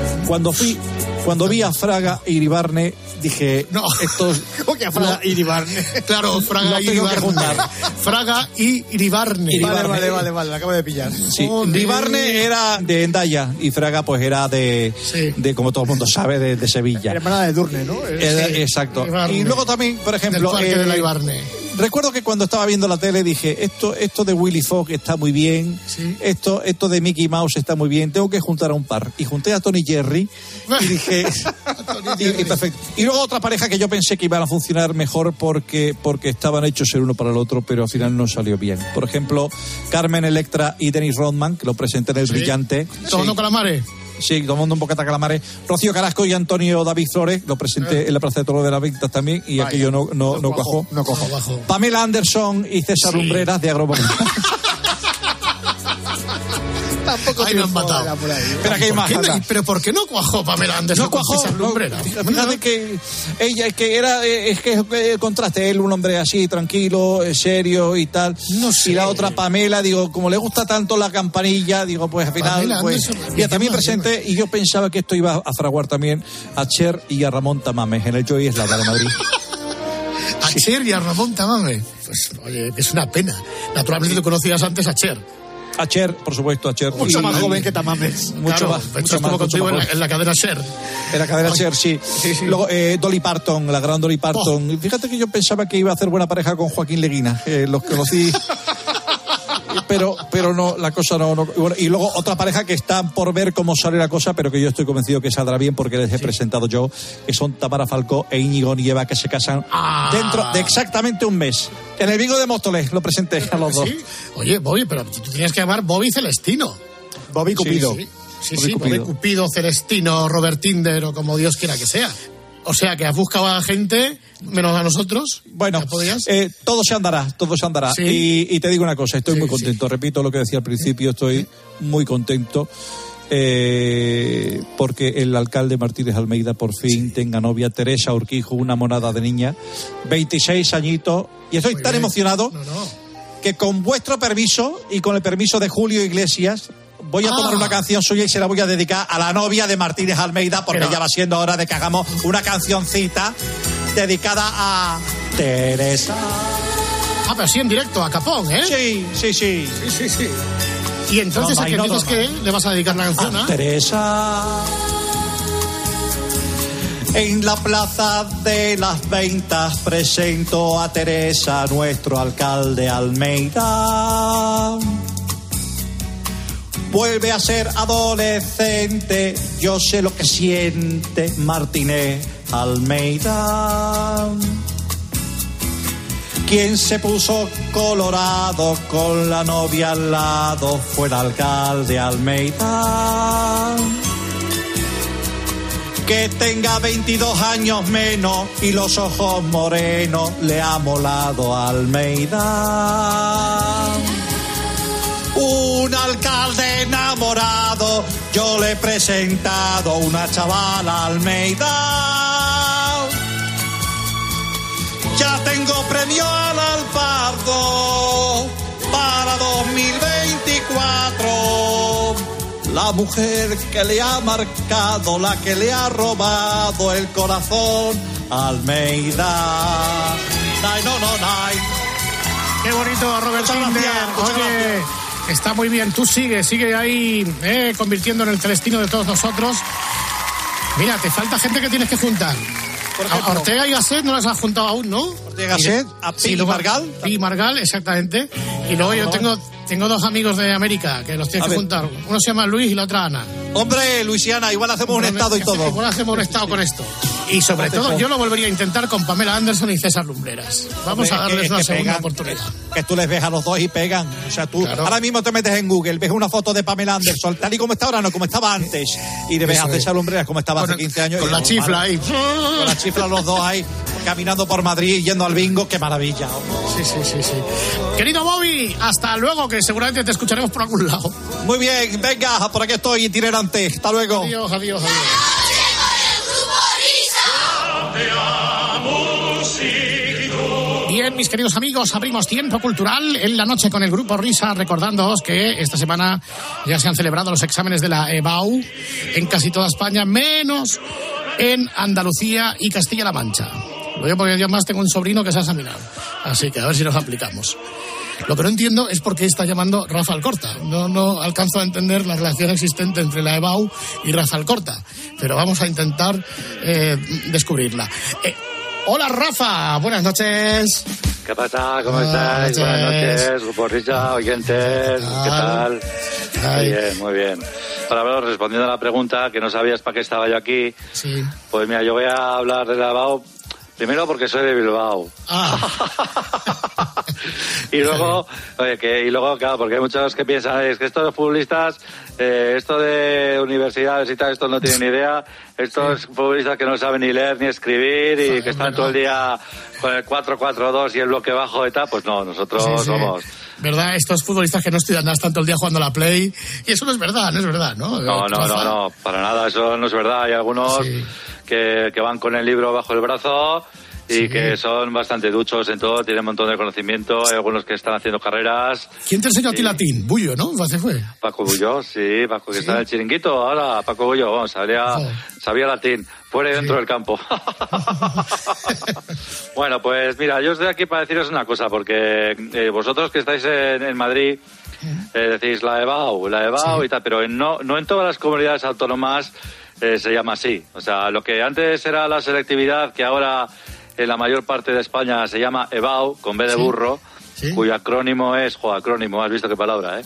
Cuando vi a Fraga y Iribarne, dije, no. Estos... ¿Cómo que a Fraga y Iribarne? Claro, Fraga y Iribarne. Fraga y Iribarne. Vale, me acabo de pillar. Sí, Iribarne era de Hendaya y Fraga pues era de como todo el mundo sabe, de Sevilla. Hermana de Durne, ¿no? Exacto. Iribarne. Y luego también, por ejemplo... Del parque de la Ibarne. Recuerdo que cuando estaba viendo la tele dije, esto de Willy Fogg está muy bien, esto de Mickey Mouse está muy bien, tengo que juntar a un par. Y junté a Tony Jerry y dije, y perfecto. Y luego otra pareja que yo pensé que iban a funcionar mejor porque estaban hechos el uno para el otro, pero al final no salió bien. Por ejemplo, Carmen Electra y Dennis Rodman, que lo presenté en El Brillante. Tomando calamares. Sí, tomando un bocata calamares. Rocío Carrasco y Antonio David Flores, lo presenté en la Plaza de Toros de las Ventas también, y aquello no cuajó. No cuajó. Pamela Anderson y César Lumbreras de Agrobomba. Tampoco ahí nos han matado. Pero aquí hay más. ¿Pero por qué no cuajó Pamela Anderson? No cuajó. Fíjate que ella es que el contraste, él un hombre así, tranquilo, serio y tal. No sé. Y la otra Pamela, digo, como le gusta tanto la campanilla, digo, pues al final, pues. Y también presenté, y yo pensaba que esto iba a fraguar también a Cher y a Ramón Tamames en el Joy Eslava de Madrid. A Cher y a Ramón Tamames. Pues, oye, es una pena. Naturalmente tú conocías antes a Cher. A Cher, por supuesto, a Cher. Mucho más joven que Tamames. Mucho más. Estuvo contigo en la cadena Cher. En la cadena Cher, sí. Luego Dolly Parton, la gran Dolly Parton. Fíjate que yo pensaba que iba a hacer buena pareja con Joaquín Leguina. Los conocí... Pero no, la cosa no. Bueno, y luego otra pareja que están por ver cómo sale la cosa, pero que yo estoy convencido que saldrá bien porque les he presentado yo, que son Tamara Falcó e Íñigo Nieva, que se casan dentro de exactamente un mes. En el bingo de Móstoles lo presenté a los dos. Oye, Bobby, pero tú tenías que llamar Bobby Celestino. Bobby Cupido. Sí, Bobby Cupido, Celestino, Robert Tinder o como Dios quiera que sea. O sea, que has buscado a gente, menos a nosotros. Bueno, todo se andará. Sí. Y te digo una cosa, estoy muy contento. Repito lo que decía al principio, estoy muy contento porque el alcalde Martínez Almeida por fin tenga novia, Teresa Urquijo, una monada de niña, 26 añitos, y estoy tan emocionado que con vuestro permiso y con el permiso de Julio Iglesias voy a tomar una canción suya y se la voy a dedicar a la novia de Martínez Almeida, porque ya va siendo hora de que hagamos una cancioncita dedicada a Teresa. Pero sí en directo, a capón, ¿eh? Sí. Y entonces, ¿a qué dices que le vas a dedicar la canción? A Teresa. En la plaza de las Ventas presento a Teresa, nuestro alcalde Almeida. Vuelve a ser adolescente, yo sé lo que siente Martínez Almeida. Quien se puso colorado con la novia al lado fue el alcalde Almeida. Que tenga 22 años menos y los ojos morenos le ha molado a Almeida. Un alcalde enamorado, yo le he presentado una chavala Almeida. Ya tengo premio al Alpardo para 2024. La mujer que le ha marcado, la que le ha robado el corazón, Almeida. Qué bonito, Robert Tinder. Oye, está muy bien. Tú sigue ahí convirtiendo en el celestino de todos nosotros. Mira, te falta gente que tienes que juntar. A Ortega y Gasset no las has juntado aún, ¿no? Ortega y Gasset, a Pi y Margal. Pi y Margal, exactamente. Y luego yo tengo dos amigos de América que los tienes que juntar. Uno se llama Luis y la otra Ana. Hombre, Luisiana, igual hacemos un estado y todo. Igual hacemos un estado con esto. Y sobre todo, yo lo volvería a intentar con Pamela Anderson y César Lumbreras. Vamos a darles una segunda oportunidad. Que tú les ves a los dos y pegan. O sea, tú ahora mismo te metes en Google, ves una foto de Pamela Anderson, tal y como está ahora, no como estaba antes. Y le ves a César Lumbreras como estaba hace 15 años. Con la chifla ahí. Con la chifla los dos ahí, caminando por Madrid, yendo al bingo. Qué maravilla. Sí. Querido Bobby, hasta luego, que seguramente te escucharemos por algún lado. Muy bien, venga, por aquí estoy, itinerante. Hasta luego. Adiós. Bien, mis queridos amigos, abrimos Tiempo Cultural en la noche con el Grupo Risa, recordándoos que esta semana ya se han celebrado los exámenes de la EBAU en casi toda España, menos en Andalucía y Castilla-La Mancha. Lo digo porque yo más tengo un sobrino que se ha examinado, así que a ver si nos aplicamos. Lo que no entiendo es por qué está llamando Rafa Alcorta. No alcanzo a entender la relación existente entre la EBAU y Rafa Alcorta, pero vamos a intentar descubrirla. Hola Rafa, buenas noches. ¿Qué pasa? ¿Cómo estáis? Buenas noches, Grupo Risa, oyentes, ¿qué tal? Muy bien. Para veros, respondiendo a la pregunta, que no sabías para qué estaba yo aquí, sí. Pues mira, yo voy a hablar de la EBAU, primero porque soy de Bilbao. Y luego, claro, porque hay muchos que piensan, es que estos futbolistas, esto de universidades y tal, estos no tienen ni idea, estos futbolistas que no saben ni leer ni escribir y que están todo el día con el 4-4-2 y el bloque bajo y tal, pues no, nosotros somos... ¿Verdad? Estos futbolistas que no estudian nada, están todo el día jugando a la Play, y eso no es verdad, ¿no? No, para nada, eso no es verdad. Hay algunos que van con el libro bajo el brazo y que son bastante duchos en todo, tienen un montón de conocimiento, hay algunos que están haciendo carreras. ¿Quién te enseñó a ti latín? Bullo, ¿no? ¿Se fue? Paco Bullo, Paco, que está en el chiringuito ahora, Paco Bullo, vamos, sabía latín, fuera y dentro del campo. Bueno, pues mira, yo estoy aquí para deciros una cosa, porque vosotros que estáis en Madrid, decís la EBAU y tal, pero no en todas las comunidades autónomas se llama así. O sea, lo que antes era la selectividad, que ahora en la mayor parte de España se llama EBAU, con B de burro, cuyo acrónimo es... acrónimo, has visto qué palabra,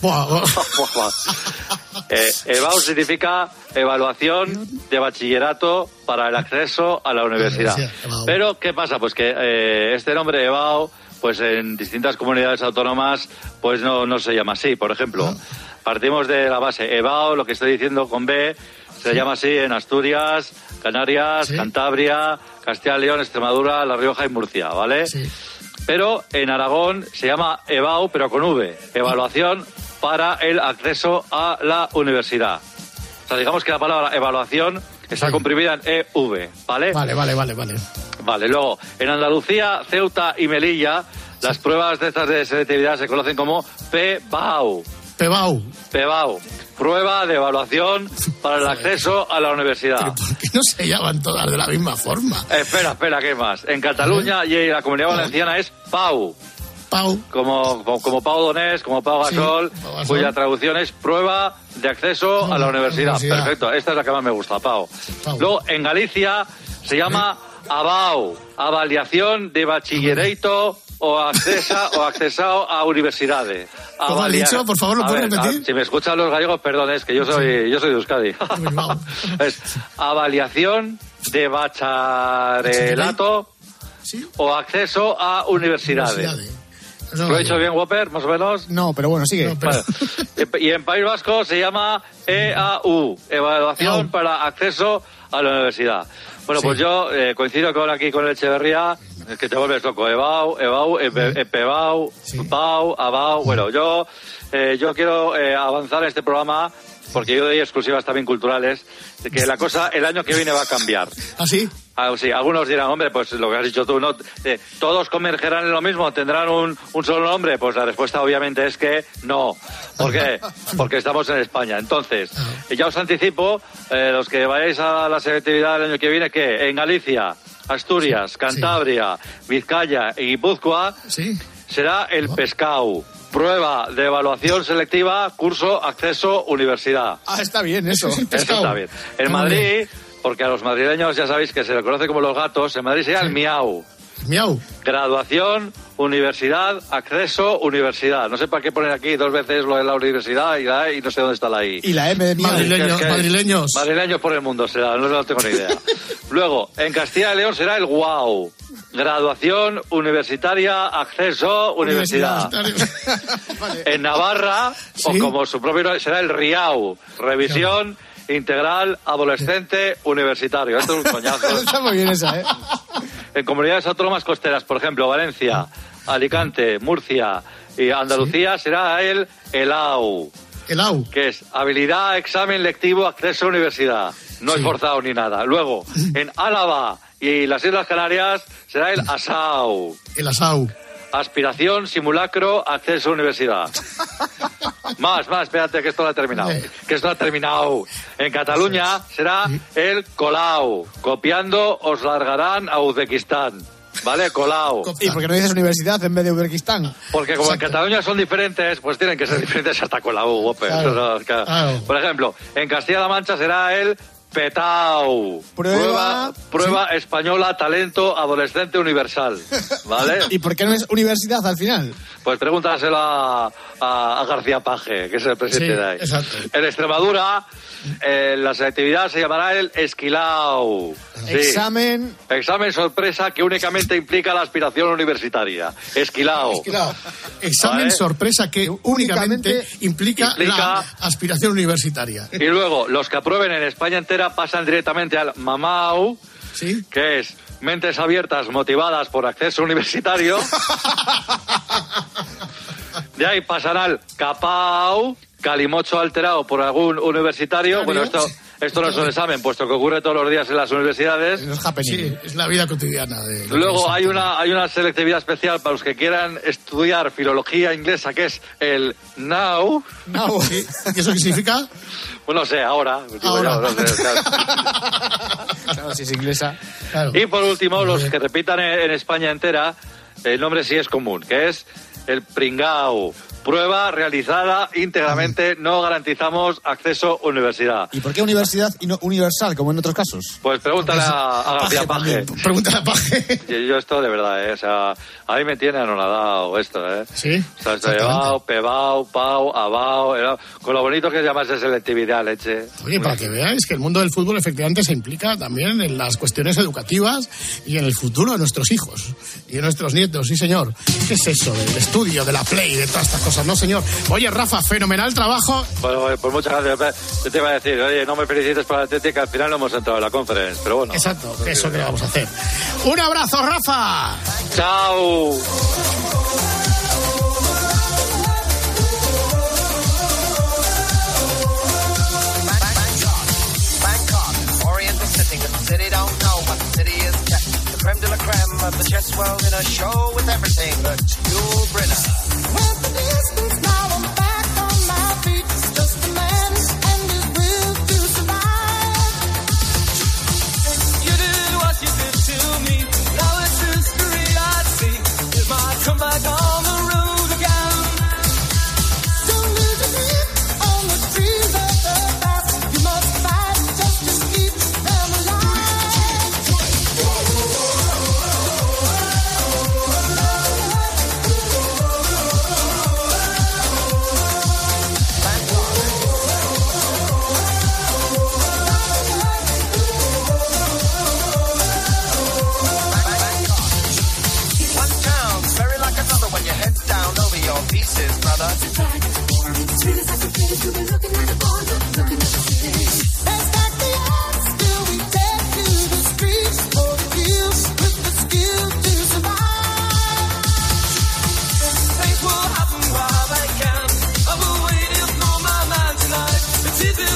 EBAU significa Evaluación de Bachillerato para el Acceso a la Universidad. Pero, ¿qué pasa? Pues que este nombre EBAU, pues en distintas comunidades autónomas, pues no se llama así. Por ejemplo, partimos de la base EBAU, lo que estoy diciendo con B, se llama así en Asturias, Canarias, Cantabria, Castilla y León, Extremadura, La Rioja y Murcia, ¿vale? Sí. Pero en Aragón se llama EBAU, pero con V, Evaluación para el Acceso a la Universidad. O sea, digamos que la palabra evaluación está comprimida en EV, ¿vale? Vale. Vale, luego, en Andalucía, Ceuta y Melilla, las pruebas de estas de selectividad se conocen como PEBAU. PEBAU. Prueba de evaluación para el acceso a la universidad. ¿Pero por qué no se llaman todas de la misma forma? Espera, ¿qué más? En Cataluña y en la Comunidad Valenciana es PAU. Como Pau Donés, como Pau Gasol, cuya traducción es prueba de acceso a la universidad. Perfecto, esta es la que más me gusta, PAU. Luego, en Galicia se llama ABAU, Avaliación de Bachillerato o accesado a universidades. ¿Cómo has dicho? Por favor, ¿lo puedes repetir? Si me escuchan los gallegos, perdón, es que yo soy de Euskadi. Es avaliación de bachillerato o acceso a universidades. ¿Lo he hecho bien, Whopper, más o menos? No, pero bueno, sigue. Vale. Y en País Vasco se llama EAU, Evaluación para Acceso a la Universidad. Bueno, pues yo coincido con el Echeverría, es que te vuelves loco. EBAU, PEBAU, PAU, ABAU. Bueno, yo quiero avanzar en este programa porque yo doy exclusivas también culturales, de que la cosa el año que viene va a cambiar. ¿Ah, sí? Sí, algunos dirán, hombre, pues lo que has dicho tú, ¿no? ¿Todos convergerán en lo mismo? ¿Tendrán un solo nombre? Pues la respuesta obviamente es que no. ¿Por qué? Porque estamos en España. Entonces, ya os anticipo, los que vayáis a la selectividad del año que viene, que en Galicia, Asturias, Cantabria, Vizcaya y Guipúzcoa será el pescado. Prueba de evaluación selectiva, curso, acceso, universidad. Ah, está bien eso. Eso está bien. En Madrid, porque a los madrileños ya sabéis que se le conoce como los gatos, en Madrid sería el miau. Miau. Graduación, universidad, acceso, universidad. No sé para qué poner aquí 2 veces lo de la universidad y no sé dónde está la I. Y la M de miau. Madrileños. Madrileños por el mundo será, no tengo ni idea. Luego, en Castilla y León será el guau. Graduación, universitaria, acceso, universidad. En Navarra, o como su propio nombre, será el riau. Revisión integral, adolescente, universitario. Esto es un coñazo. Está muy bien esa, ¿eh? En comunidades autónomas costeras, por ejemplo, Valencia, Alicante, Murcia y Andalucía, será el ELAU. ELAU. Que es habilidad, examen lectivo, acceso a universidad. No es forzado ni nada. Luego, en Álava y las Islas Canarias será el ASAU. El ASAU. Aspiración, simulacro, acceso a universidad. Más, espérate, que esto no ha terminado. En Cataluña será el Colau. Copiando, os largarán a Uzbekistán. ¿Vale? Colau. ¿Y por qué no dices universidad en vez de Uzbekistán? Porque como en Cataluña son diferentes, pues tienen que ser diferentes hasta Colau. Claro. Por ejemplo, en Castilla-La Mancha será el Petau. Prueba española, talento, adolescente universal. ¿Vale? ¿Y por qué no es universidad al final? Pues pregúntaselo a García Paje, que es el presidente de ahí. Exacto. En Extremadura, la selectividad se llamará el Esquilao. Sí. Examen sorpresa que únicamente implica la aspiración universitaria. Esquilao. Examen sorpresa que únicamente implica la aspiración universitaria. Y luego, los que aprueben en España entera pasan directamente al Mamau, que es mentes abiertas motivadas por acceso universitario. De ahí pasan al Capau, calimocho alterado por algún universitario. Bueno, esto no es un examen, puesto que ocurre todos los días en las universidades. Sí, es la vida cotidiana. Luego hay una selectividad especial para los que quieran estudiar filología inglesa, que es el NOW. ¿Y eso qué significa? Pues no sé, ahora. Claro, si es inglesa. Claro. Y por último, los que repitan en España entera, el nombre sí es común, que es el Pringao. Prueba realizada íntegramente, no garantizamos acceso a universidad. ¿Y por qué universidad y no universal, como en otros casos? Pues pregúntale a García Paje. Pregúntale a Paje. Yo esto de verdad, o sea, a mí me tiene anonadado esto, Sí. O sea, esto llevado, pebao, pau, abao, con lo bonito que es llamarse selectividad, leche. Oye, para que veáis que el mundo del fútbol efectivamente se implica también en las cuestiones educativas y en el futuro de nuestros hijos y de nuestros nietos, sí señor. ¿Qué es eso del estudio, de la play, de todas estas cosas? No, señor. Oye, Rafa, fenomenal trabajo. Bueno, pues muchas gracias. Yo te iba a decir, oye, no me felicites por la Atlética, al final no hemos entrado en la conference, pero bueno. Exacto, eso que vamos a hacer. Un abrazo, Rafa. Chao. Creme de la creme of the chess world in a show with everything but Yul Brynner. With the distance now I'm back on my feet. Just a man and his will to survive. You did what you did to me. Now it's history I see. Is my comeback on the road again? Don't lose your grip on the trees of the past. You must fight just to keep them alive. Pieces, brother. Let's stack the odds till we take to the streets for the kills with the skill to survive. Things will happen while they can. I will wait if no my man tonight. It's easy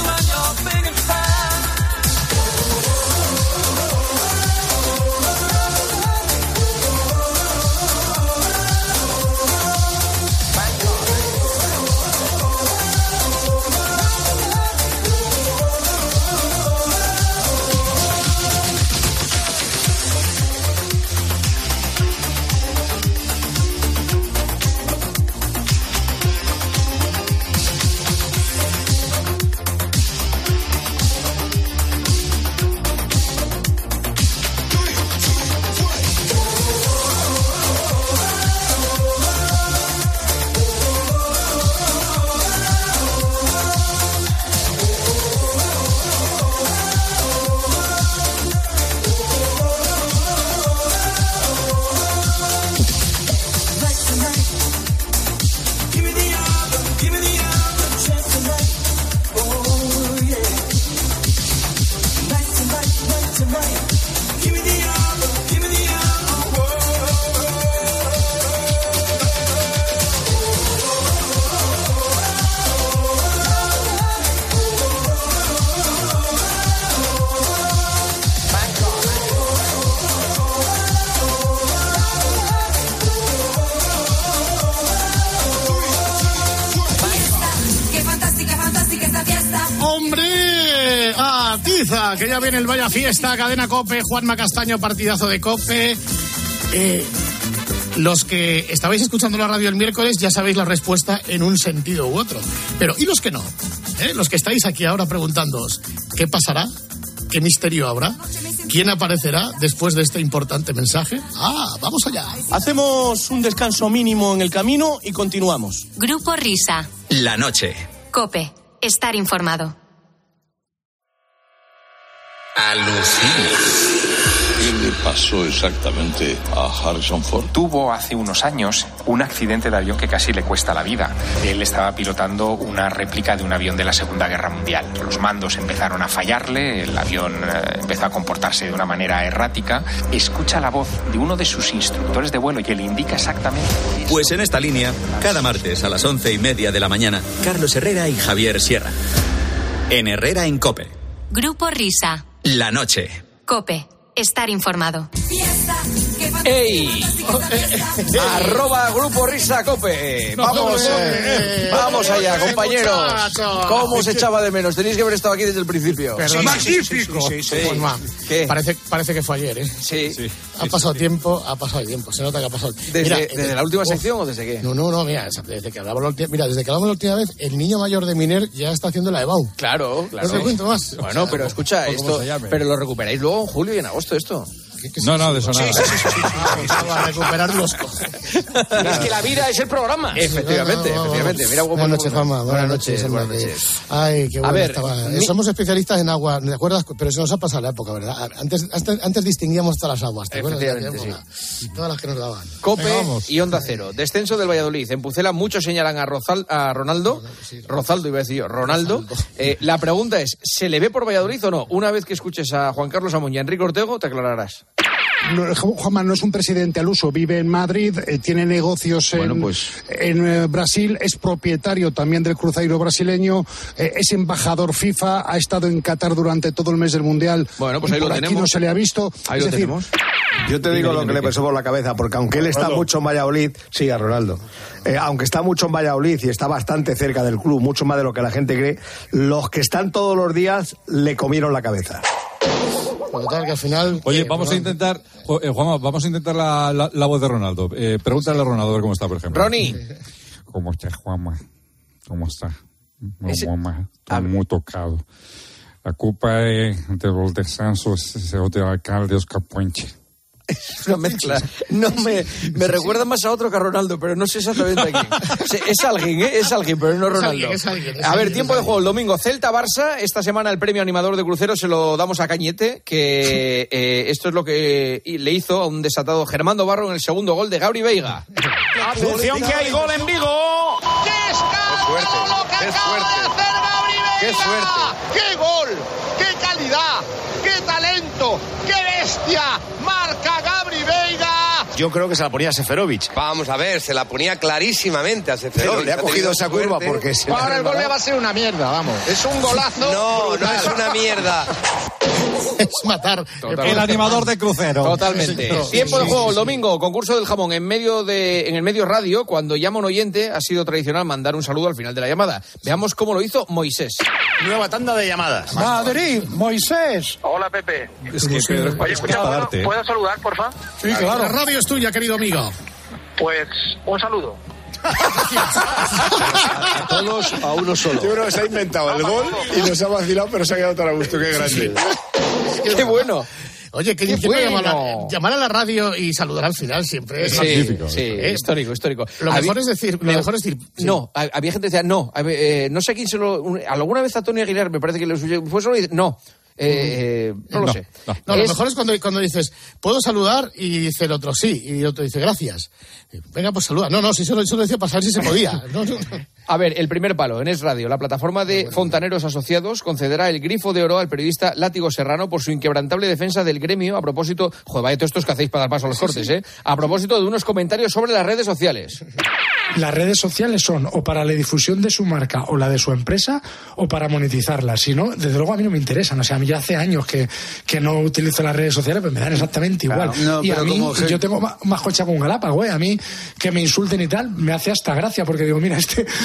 Riza, que ya viene el Vaya Fiesta, Cadena COPE, Juanma Castaño, partidazo de COPE. Los que estabais escuchando la radio el miércoles ya sabéis la respuesta en un sentido u otro. Pero ¿y los que no? Los que estáis aquí ahora preguntándoos, ¿qué pasará? ¿Qué misterio habrá? ¿Quién aparecerá después de este importante mensaje? Vamos allá. Hacemos un descanso mínimo en el camino y continuamos. Grupo Risa. La noche. COPE. Estar informado. Alucina. ¿Qué le pasó exactamente a Harrison Ford? Tuvo hace unos años un accidente de avión que casi le cuesta la vida. Él estaba pilotando una réplica de un avión de la Segunda Guerra Mundial. Los mandos empezaron a fallarle, el avión empezó a comportarse de una manera errática. Escucha la voz de uno de sus instructores de vuelo y le indica exactamente... Pues en esta línea, cada martes a las 11:30 de la mañana, Carlos Herrera y Javier Sierra. En Herrera en COPE. Grupo Risa. La noche. COPE. Estar informado. ¡Ey! @ Grupo Risa COPE. Vamos allá, compañeros. ¿Cómo se echaba de menos? Tenéis que haber estado aquí desde el principio. ¡Magnífico! Sí. ¿Qué? Parece que fue ayer, ¿eh? Sí. Ha pasado tiempo. Se nota que ha pasado. ¿Desde la última sección o desde qué? No, mira, desde que hablamos la última vez, el niño mayor de Miner ya está haciendo la EBAU. Claro. No te cuento más. Bueno, pero escucha, esto, pero lo recuperáis luego en julio y en agosto esto. No, de eso nada. Sí. A recuperar los Es que la vida es el programa. Efectivamente. Mira, buenas noches, Fama. Buenas noches. Ay, qué bueno estaba. Somos especialistas en agua, ¿te acuerdas? Pero se nos ha pasado la época, ¿verdad? Antes distinguíamos todas las aguas, ¿te acuerdas? Sí. Todas las que nos daban. COPE y Onda Cero. Descenso del Valladolid. En Pucela muchos señalan a Ronaldo. Rozaldo iba a decir yo. Ronaldo. La pregunta es, ¿se le ve por Valladolid o no? Una vez que escuches a Juan Carlos Amón y a Enrique Ortego, te aclararás. No, Juanma no es un presidente al uso, vive en Madrid, tiene negocios en Brasil, es propietario también del Cruzeiro brasileño, es embajador FIFA, ha estado en Qatar durante todo el mes del Mundial. Bueno, pues ahí lo tenemos. Aquí no se le ha visto. Ahí lo tenemos. Yo te digo lo que le pasó por la cabeza, porque aunque él está mucho en Valladolid, sí, a Ronaldo, aunque está mucho en Valladolid y está bastante cerca del club, mucho más de lo que la gente cree, los que están todos los días le comieron la cabeza. Que al final... Oye, vamos a intentar, Juanma, la voz de Ronaldo. Pregúntale a Ronaldo a ver cómo está, por ejemplo. Ronnie. ¿Cómo está, Juanma? ¿Cómo está? Juanma, estoy muy tocado. La culpa de los descensos es del alcalde Oscar Puente. Es una mezcla. No me recuerda más a otro que a Ronaldo, pero no sé exactamente a quién. Es alguien, pero no Ronaldo. A ver, tiempo de juego el domingo. Celta-Barça. Esta semana el premio animador de crucero se lo damos a Cañete, que esto es lo que le hizo a un desatado Germán Barro en el segundo gol de Gabri Veiga. ¡Atención que hay gol en Vigo! ¡Qué escándalo! ¡Qué suerte! ¡Qué suerte! ¡Qué gol! ¡Qué calidad! ¡Qué talento! ¡Qué bestia! ¡Marca Gabri Veiga! Yo creo que se la ponía a Seferovic. Vamos a ver, se la ponía clarísimamente a Seferovic. Pero le ha cogido esa curva porque... Ahora el gol le va a ser una mierda, vamos. Es un golazo. No es una mierda. Es matar. El animador de crucero. Totalmente. Tiempo de juego el domingo, concurso del jamón en el medio radio. Cuando llama un oyente ha sido tradicional mandar un saludo al final de la llamada. Veamos cómo lo hizo Moisés. Nueva tanda de llamadas. Madrid, Moisés. Hola, Pepe. Es que Pedro, oye, escucha, ¿puedo saludar, porfa? Sí, claro. La radio es tuya, querido amigo. Pues un saludo. A todos a uno solo. Yo creo que se ha inventado el gol y nos ha vacilado, pero se ha quedado tan a gusto. Qué grande. Qué bueno. Oye, ¿quién bueno. llamar a la radio y saludar al final siempre es magnífico. Sí, histórico. Lo mejor es decir... Sí. No, había gente que decía, no sé quién se lo... Alguna vez a Tony Aguilar, me parece que le fue solo y dice, no. No lo sé. No, lo mejor es cuando dices, ¿puedo saludar? Y dice el otro, sí. Y el otro dice, gracias. Venga, pues saluda. No, si solo decía para saber si se podía. No. A ver, el primer palo, en Es Radio, la plataforma de Fontaneros Asociados concederá el grifo de oro al periodista Látigo Serrano por su inquebrantable defensa del gremio a propósito... Joder, vaya todos estos que hacéis para dar paso a los cortes, ¿eh? A propósito de unos comentarios sobre las redes sociales. Las redes sociales son o para la difusión de su marca o la de su empresa o para monetizarlas. Si no, desde luego a mí no me interesan. O sea, a mí ya hace años que no utilizo las redes sociales, pues me dan exactamente igual. Claro, y a mí, yo tengo más cocha con Galápagos, güey. A mí que me insulten y tal, me hace hasta gracia porque digo, mira,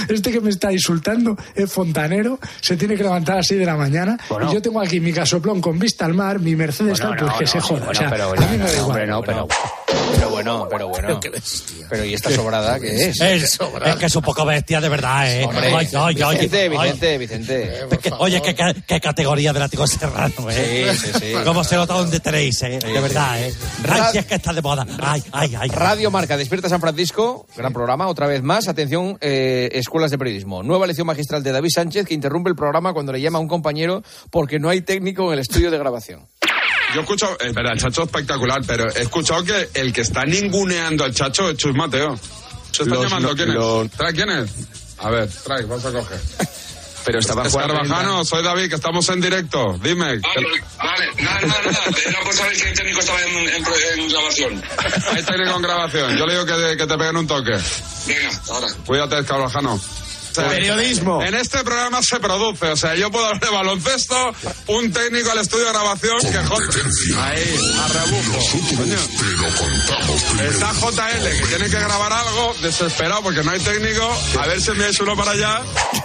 Este que me está insultando es fontanero, se tiene que levantar a las 6 de la mañana. Bueno. Y yo tengo aquí mi casoplón con vista al mar, mi Mercedes tal, pues que se joda. Bueno, o sea, pero, a mí me da igual. Pero bueno. Pero ¿y esta sobrada qué es? Es que es un poco bestia, de verdad, ¿eh? Vicente. Oye, qué categoría de látigo serrano, ¿eh? Sí. Cómo se nota donde tenéis, ¿eh? De verdad, ¿eh? Ay, si es que está de moda. Ay. Radio Marca, Despierta San Francisco, gran programa, otra vez más. Atención, escuelas de periodismo. Nueva lección magistral de David Sánchez, que interrumpe el programa cuando le llama a un compañero porque no hay técnico en el estudio de grabación. Yo escucho, espera, el Chacho espectacular, pero he escuchado que el que está ninguneando al Chacho es Chus Mateo. ¿Se está llamando? ¿Quién es? ¿Trae quién es? A ver, vas a coger. Pero estaba jugando. Escarabajano, soy David, que estamos en directo. Dime. Vale, nada. Era por saber si el técnico estaba en grabación. Hay técnico en grabación. Yo le digo que te peguen un toque. Venga, ahora. Cuídate, Escarabajano. Periodismo. En este programa se produce, o sea, yo puedo hablar de baloncesto, un técnico al estudio de grabación que ahí, a rebufo. Coño. Está JL, que tiene que grabar algo, desesperado porque no hay técnico, a ver si enviáis uno para allá.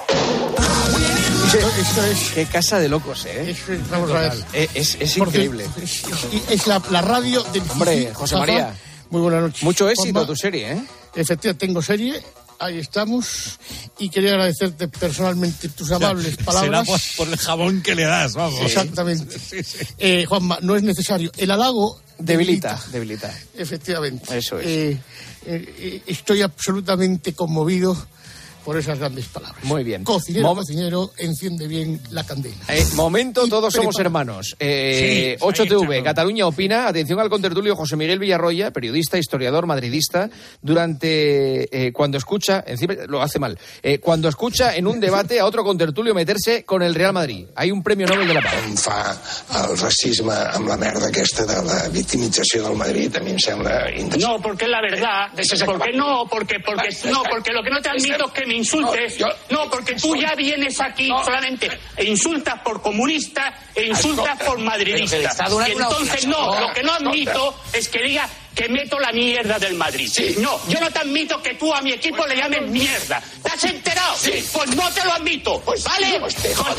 Qué casa de locos, ¿eh? Es increíble. Es la radio del... Hombre, José María. Muy buenas noches. Mucho éxito tu serie, ¿eh? Efectivamente, tengo serie. Ahí estamos. Y quería agradecerte personalmente tus amables palabras. Será por el jabón que le das, vamos. Exactamente. Sí. Juanma, no es necesario. El halago debilita. Efectivamente. Eso es. Estoy absolutamente conmovido por esas grandes palabras. Muy bien. Cocinero, enciende bien la candela. Momento, todos somos hermanos. 8TV, Cataluña opina. Atención al contertulio José Miguel Villarroya, periodista, historiador, madridista, durante cuando escucha, encima lo hace mal, cuando escucha en un debate a otro contertulio meterse con el Real Madrid. Hay un premio Nobel de la Paz. Em fa el racisme amb la merda aquesta de la victimització del Madrid, a mi em sembla indecent. No, porque es la verdad. Porque lo que no te admito es que me insultes. No, porque tú ya vienes aquí solamente e insultas por comunista e insultas por madridista. Y entonces lo que no admito es que digas que meto la mierda del Madrid. Sí. No, yo no te admito que tú a mi equipo le llames mierda. ¿Te has enterado? Sí. Pues no te lo admito. ¿Vale? Pues te jodes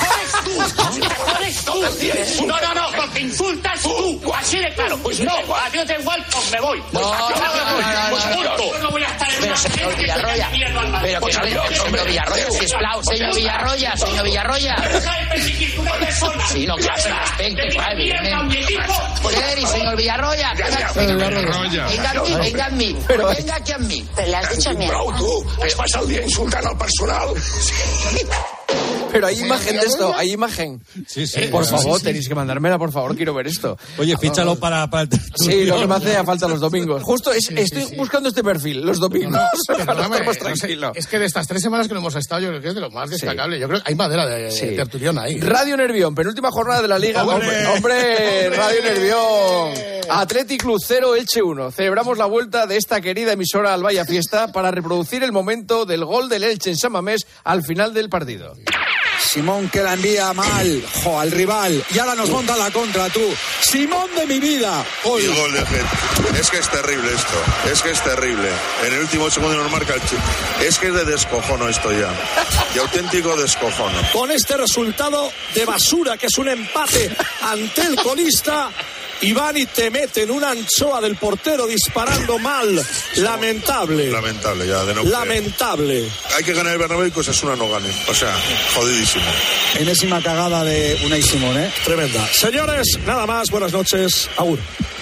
tú. No, porque insultas tú. Así de claro. Pues no, a ti no te igual, pues me voy. No voy a estar en una señor Villarroya. Pero señor Villarroya, sisplau, señor Villarroya. Sí, no, claro, respecte, claro, evidentment. Pues señor Villarroya. Venga a mí. Pero venga aquí a mí. Pero le has dicho mierda. Tú has pasado el día insultando al personal. Pero hay imagen de esto, hay imagen. Sí. Por favor, tenéis que mandármela, por favor, quiero ver esto. Oye, fíchalo para el Sí, lo que me hace falta los domingos. Justo, estoy buscando este perfil, los domingos. Tranquilo. Es que de estas 3 semanas que no hemos estado, yo creo que es de lo más destacable. Yo creo que hay madera de tertulión ahí. Radio Nervión, penúltima jornada de la Liga. ¡Hombre! Radio Nervión. Athletic Club 0, Elche 1. Celebramos la vuelta de esta querida emisora al Vaya Fiesta para reproducir el momento del gol del Elche en San Mamés al final del partido. Simón que la envía mal, al rival, y ahora nos monta la contra, tú. Simón de mi vida. Y el gol de Jet. Es que es terrible esto, es que es terrible. En el último segundo nos marca el chip. Es que es de descojono esto ya. De auténtico descojono. Con este resultado de basura, que es un empate ante el colista, Iván y te meten una anchoa del portero disparando mal. Lamentable. Lamentable, ya, de no lamentable. Creer. Hay que ganar el Bernabéu y Osasuna no gane. O sea, jodidísimo. Enésima cagada de Unai Simón, ¿eh? Tremenda. Señores, nada más, buenas noches. Agur.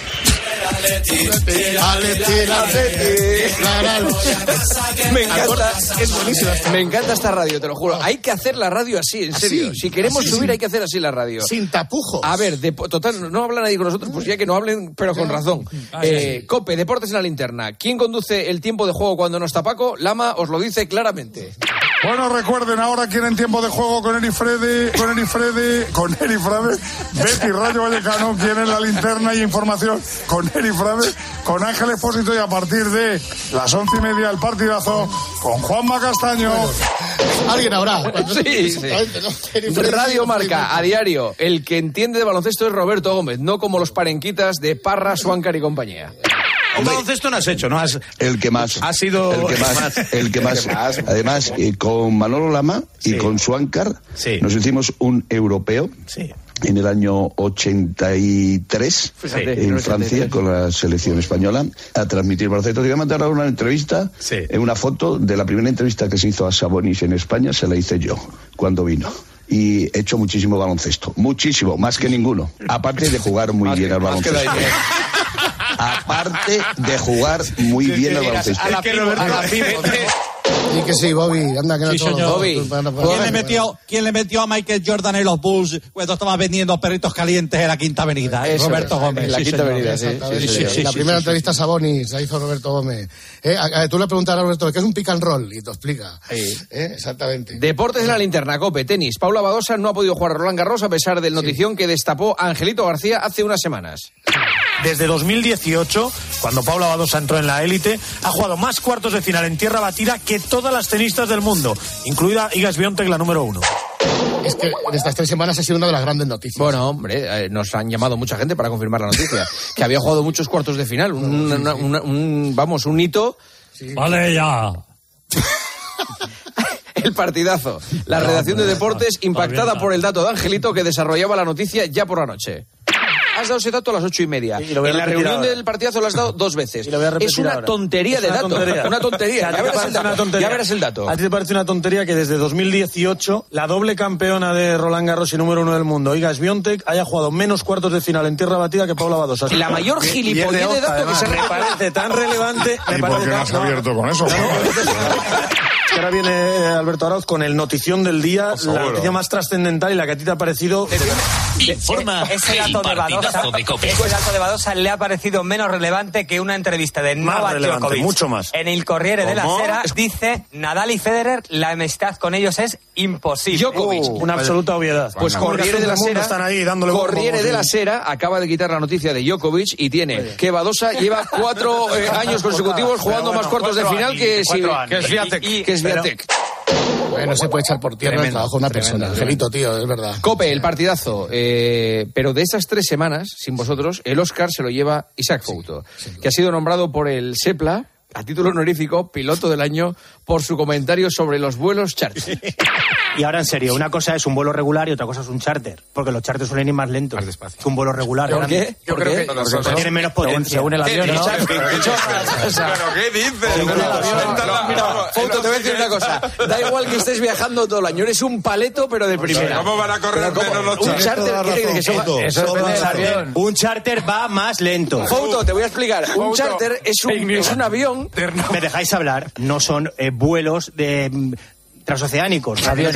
Me encanta esta radio, te lo juro. Hay que hacer la radio así, en serio. Si queremos subir, hay que hacer así la radio. Sin tapujos. A ver, total, no habla nadie con nosotros, pues ya que no hablen, pero con razón. Cope, Deportes en la Linterna. ¿Quién conduce el tiempo de juego cuando no está Paco? Lama os lo dice claramente. Bueno, recuerden, ahora quieren tiempo de juego con Eri Frede, Betty Rayo Vallecano, quieren la linterna y información con Eri Frade, con Ángel Expósito y a partir de las 11:30 el partidazo con Juanma Castaño. Alguien habrá. Sí. Radio Marca, a diario. El que entiende de baloncesto es Roberto Gómez, no como los parenquitas de Parra, Suáncar y compañía. Un baloncesto no has hecho, ¿no? El que más. Ha sido... El que más. Además, con Manolo Lama y con Swankar nos hicimos un europeo. Sí. En el año 83, en Francia, con la selección española, a transmitir baloncesto. Te voy a mandar ahora una entrevista, una foto de la primera entrevista que se hizo a Sabonis en España, se la hice yo, cuando vino. Y he hecho muchísimo baloncesto, muchísimo, más que ninguno. Aparte de jugar muy bien al baloncesto. Aparte de jugar muy bien al baloncesto. Y que sí, Bobby, anda que no todo. Bobby. ¿Quién le metió a Michael Jordan en los Bulls cuando estaba vendiendo perritos calientes en la Quinta Avenida? Roberto Gómez. En la Quinta Avenida, sí. La primera entrevista a Sabonis la hizo Roberto Gómez. Tú le preguntas a Roberto, ¿qué es un pick and roll? Y te explica. Exactamente. Deportes en la linterna, COPE, tenis. Paula Badosa no ha podido jugar a Roland Garros a pesar del notición que destapó Angelito García hace unas semanas. Desde 2018, cuando Paula Badosa entró en la élite, ha jugado más cuartos de final en tierra batida que todas las tenistas del mundo, incluida Iga Swiatek, la número 1. Es que en estas 3 semanas ha sido una de las grandes noticias. Bueno, hombre, nos han llamado mucha gente para confirmar la noticia. Que había jugado muchos cuartos de final. Un hito. Sí. Vale, ya. El partidazo. La redacción de deportes impactada por el dato de Angelito que desarrollaba la noticia ya por la noche. Has dado ese dato a las 8:30. En la reunión del partidazo lo has dado 2 veces. Es una tontería de dato. Una tontería. Ya verás el dato. ¿A ti te parece una tontería que desde 2018 la doble campeona de Roland Garros y número 1 del mundo, Iga Swiatek, haya jugado menos cuartos de final en tierra batida que Paula Badosa? La mayor gilipollez de dato que se me parece tan relevante. ¿Y por qué no has abierto con eso? Que ahora viene Alberto Arauz con el notición del día, la noticia más trascendental y la que a ti te ha parecido. Ese dato de Badosa le ha parecido menos relevante que una entrevista de Novak Djokovic. Mucho más. En el Corriere della Sera dice: Nadal y Federer, la amistad con ellos es imposible. Djokovic, una absoluta obviedad. Pues Corriere della Sera, están ahí dándole Corriere della Sera acaba de quitar la noticia de Djokovic y tiene que Badosa lleva 4 años consecutivos jugando más cuartos de final que Swiatek. No se puede echar por tierra el trabajo de una persona. Angelito, tío, es verdad. COPE, el partidazo. Pero de esas 3 semanas, sin vosotros, el Oscar se lo lleva Isaac Fouto, que ha sido nombrado por el SEPLA, a título honorífico, piloto del año, por su comentario sobre los vuelos charter. Y ahora, en serio, una cosa es un vuelo regular y otra cosa es un charter. Porque los charters suelen ir más lentos que un vuelo regular. ¿Por qué? Yo creo que porque tienen menos potencia. Según el avión, ¿no? ¿Pero qué dices? Fouto, te voy a decir una cosa. Da igual que estés viajando todo el año. Eres un paleto, pero de primera. ¿Cómo van a correr menos los charters? Un charter, eso depende del avión. Un charter va más lento. Fouto, te voy a explicar. Un charter es un avión. ¿Me dejáis hablar? No son vuelos de transoceánicos. ¿Cómo?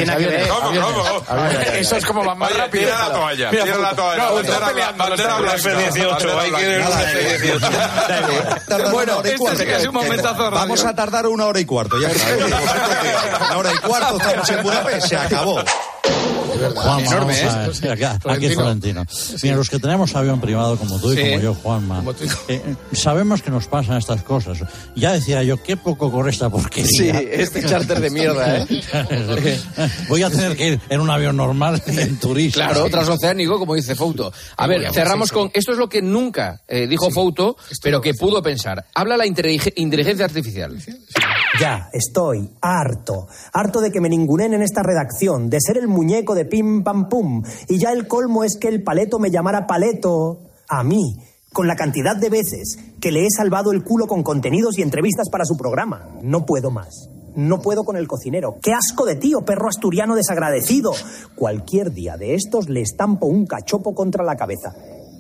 Eso es como más rápido. Tira la toalla. Tira la toalla. Bandera blanca. F-18. Hay que ir en un F-18. Bueno, este es un momentazo. Vamos a tardar 1 hora y cuarto. Ya está. 1 hora y cuarto estamos en Budapest. Se acabó. Juanma, enorme, aquí Florentino. Mira, los que tenemos avión privado como tú y como yo, Juanma, sabemos que nos pasan estas cosas. Ya decía yo, qué poco corre esta porquería. Sí, este charter de mierda, Voy a tener que ir en un avión normal en turismo. Claro, transoceánico, como dice Fouto. A ver, cerramos con... Esto es lo que nunca dijo Fouto, pero que pudo pensar. Habla la inteligencia artificial. Ya, estoy harto de que me ningunen en esta redacción, de ser el muñeco de pim pam pum, y ya el colmo es que el paleto me llamara paleto a mí, con la cantidad de veces que le he salvado el culo con contenidos y entrevistas para su programa. No puedo más. No puedo con el cocinero. ¡Qué asco de tío, perro asturiano desagradecido! Cualquier día de estos le estampo un cachopo contra la cabeza.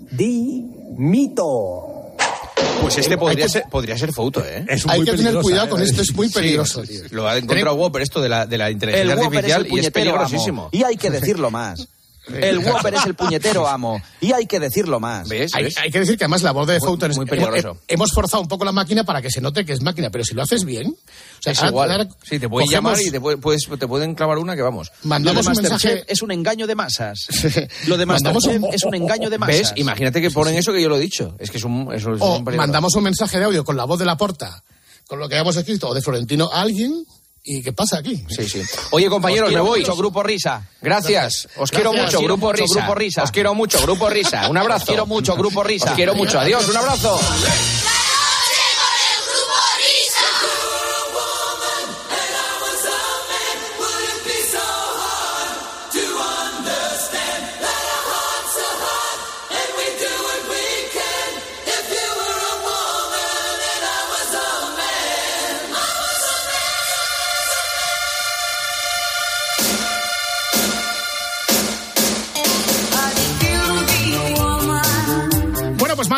Dimito. Pues este podría ser Fouto, ¿eh? Hay que tener cuidado con esto, es muy peligroso. Sí, lo ha encontrado Whopper, esto de la inteligencia artificial, y es peligrosísimo. Y hay que decirlo más. El Whopper es el puñetero amo. Y hay que decirlo más. ¿Ves? Hay que decir que además la voz de Fouto es muy peligroso. Hemos forzado un poco la máquina para que se note que es máquina, pero si lo haces bien... O sea, es igual. Sí, te pueden llamar y te pueden clavar una que vamos. Mandamos un mensaje... Es un engaño de masas. Lo de Masterchef es un engaño de masas. ¿Ves? Imagínate que ponen eso que yo lo he dicho. Es que es un mandamos un mensaje de audio con la voz de Laporta, con lo que habíamos escrito, o de Florentino a alguien... ¿Y qué pasa aquí? Sí. Oye, compañeros, me voy. Mucho, Grupo Risa. Gracias. Os quiero mucho, Grupo Risa. Os quiero mucho, Grupo Risa. Un abrazo. Os quiero mucho, Grupo Risa. Os quiero mucho. Adiós, un abrazo.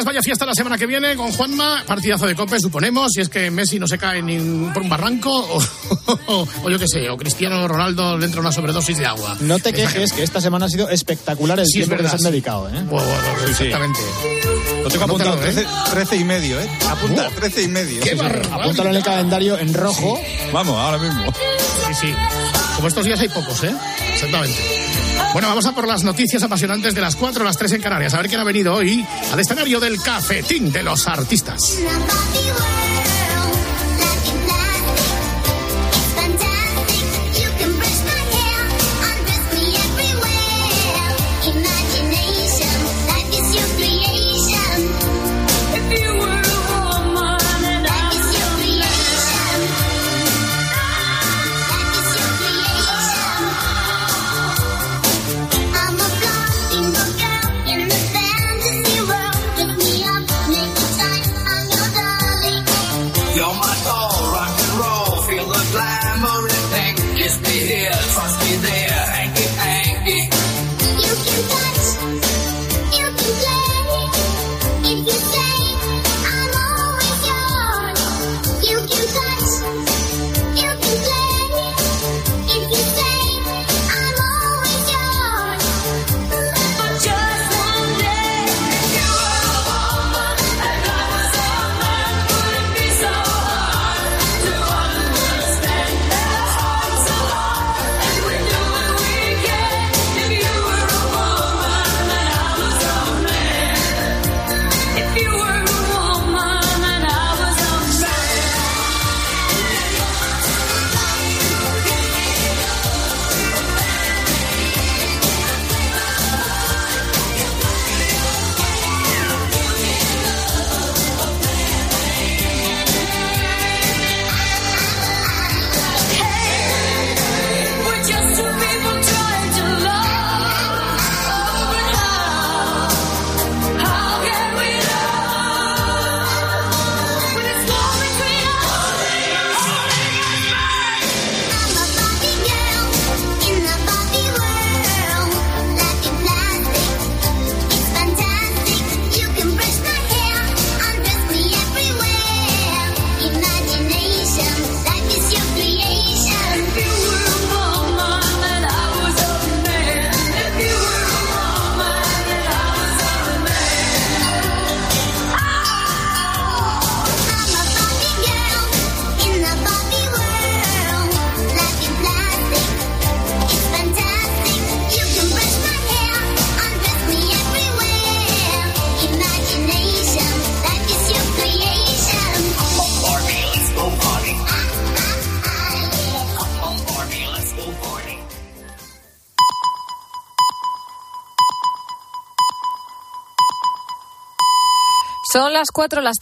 más vaya fiesta la semana que viene con Juanma. Partidazo de Cope, suponemos. Si es que Messi no se cae ni por un barranco o yo qué sé, o Cristiano Ronaldo le entra una sobredosis de agua. No te quejes, que esta semana ha sido espectacular el tiempo que se han dedicado. Exactamente. Lo tengo apuntado, 13 y medio, Apunta, 13 y medio. Apúntalo en el calendario en rojo. Vamos, ahora mismo. Sí. Como estos días hay pocos, Exactamente. Bueno, vamos a por las noticias apasionantes de las 4 a las 3 en Canarias. A ver quién ha venido hoy al escenario del cafetín de los artistas. Son las 4 las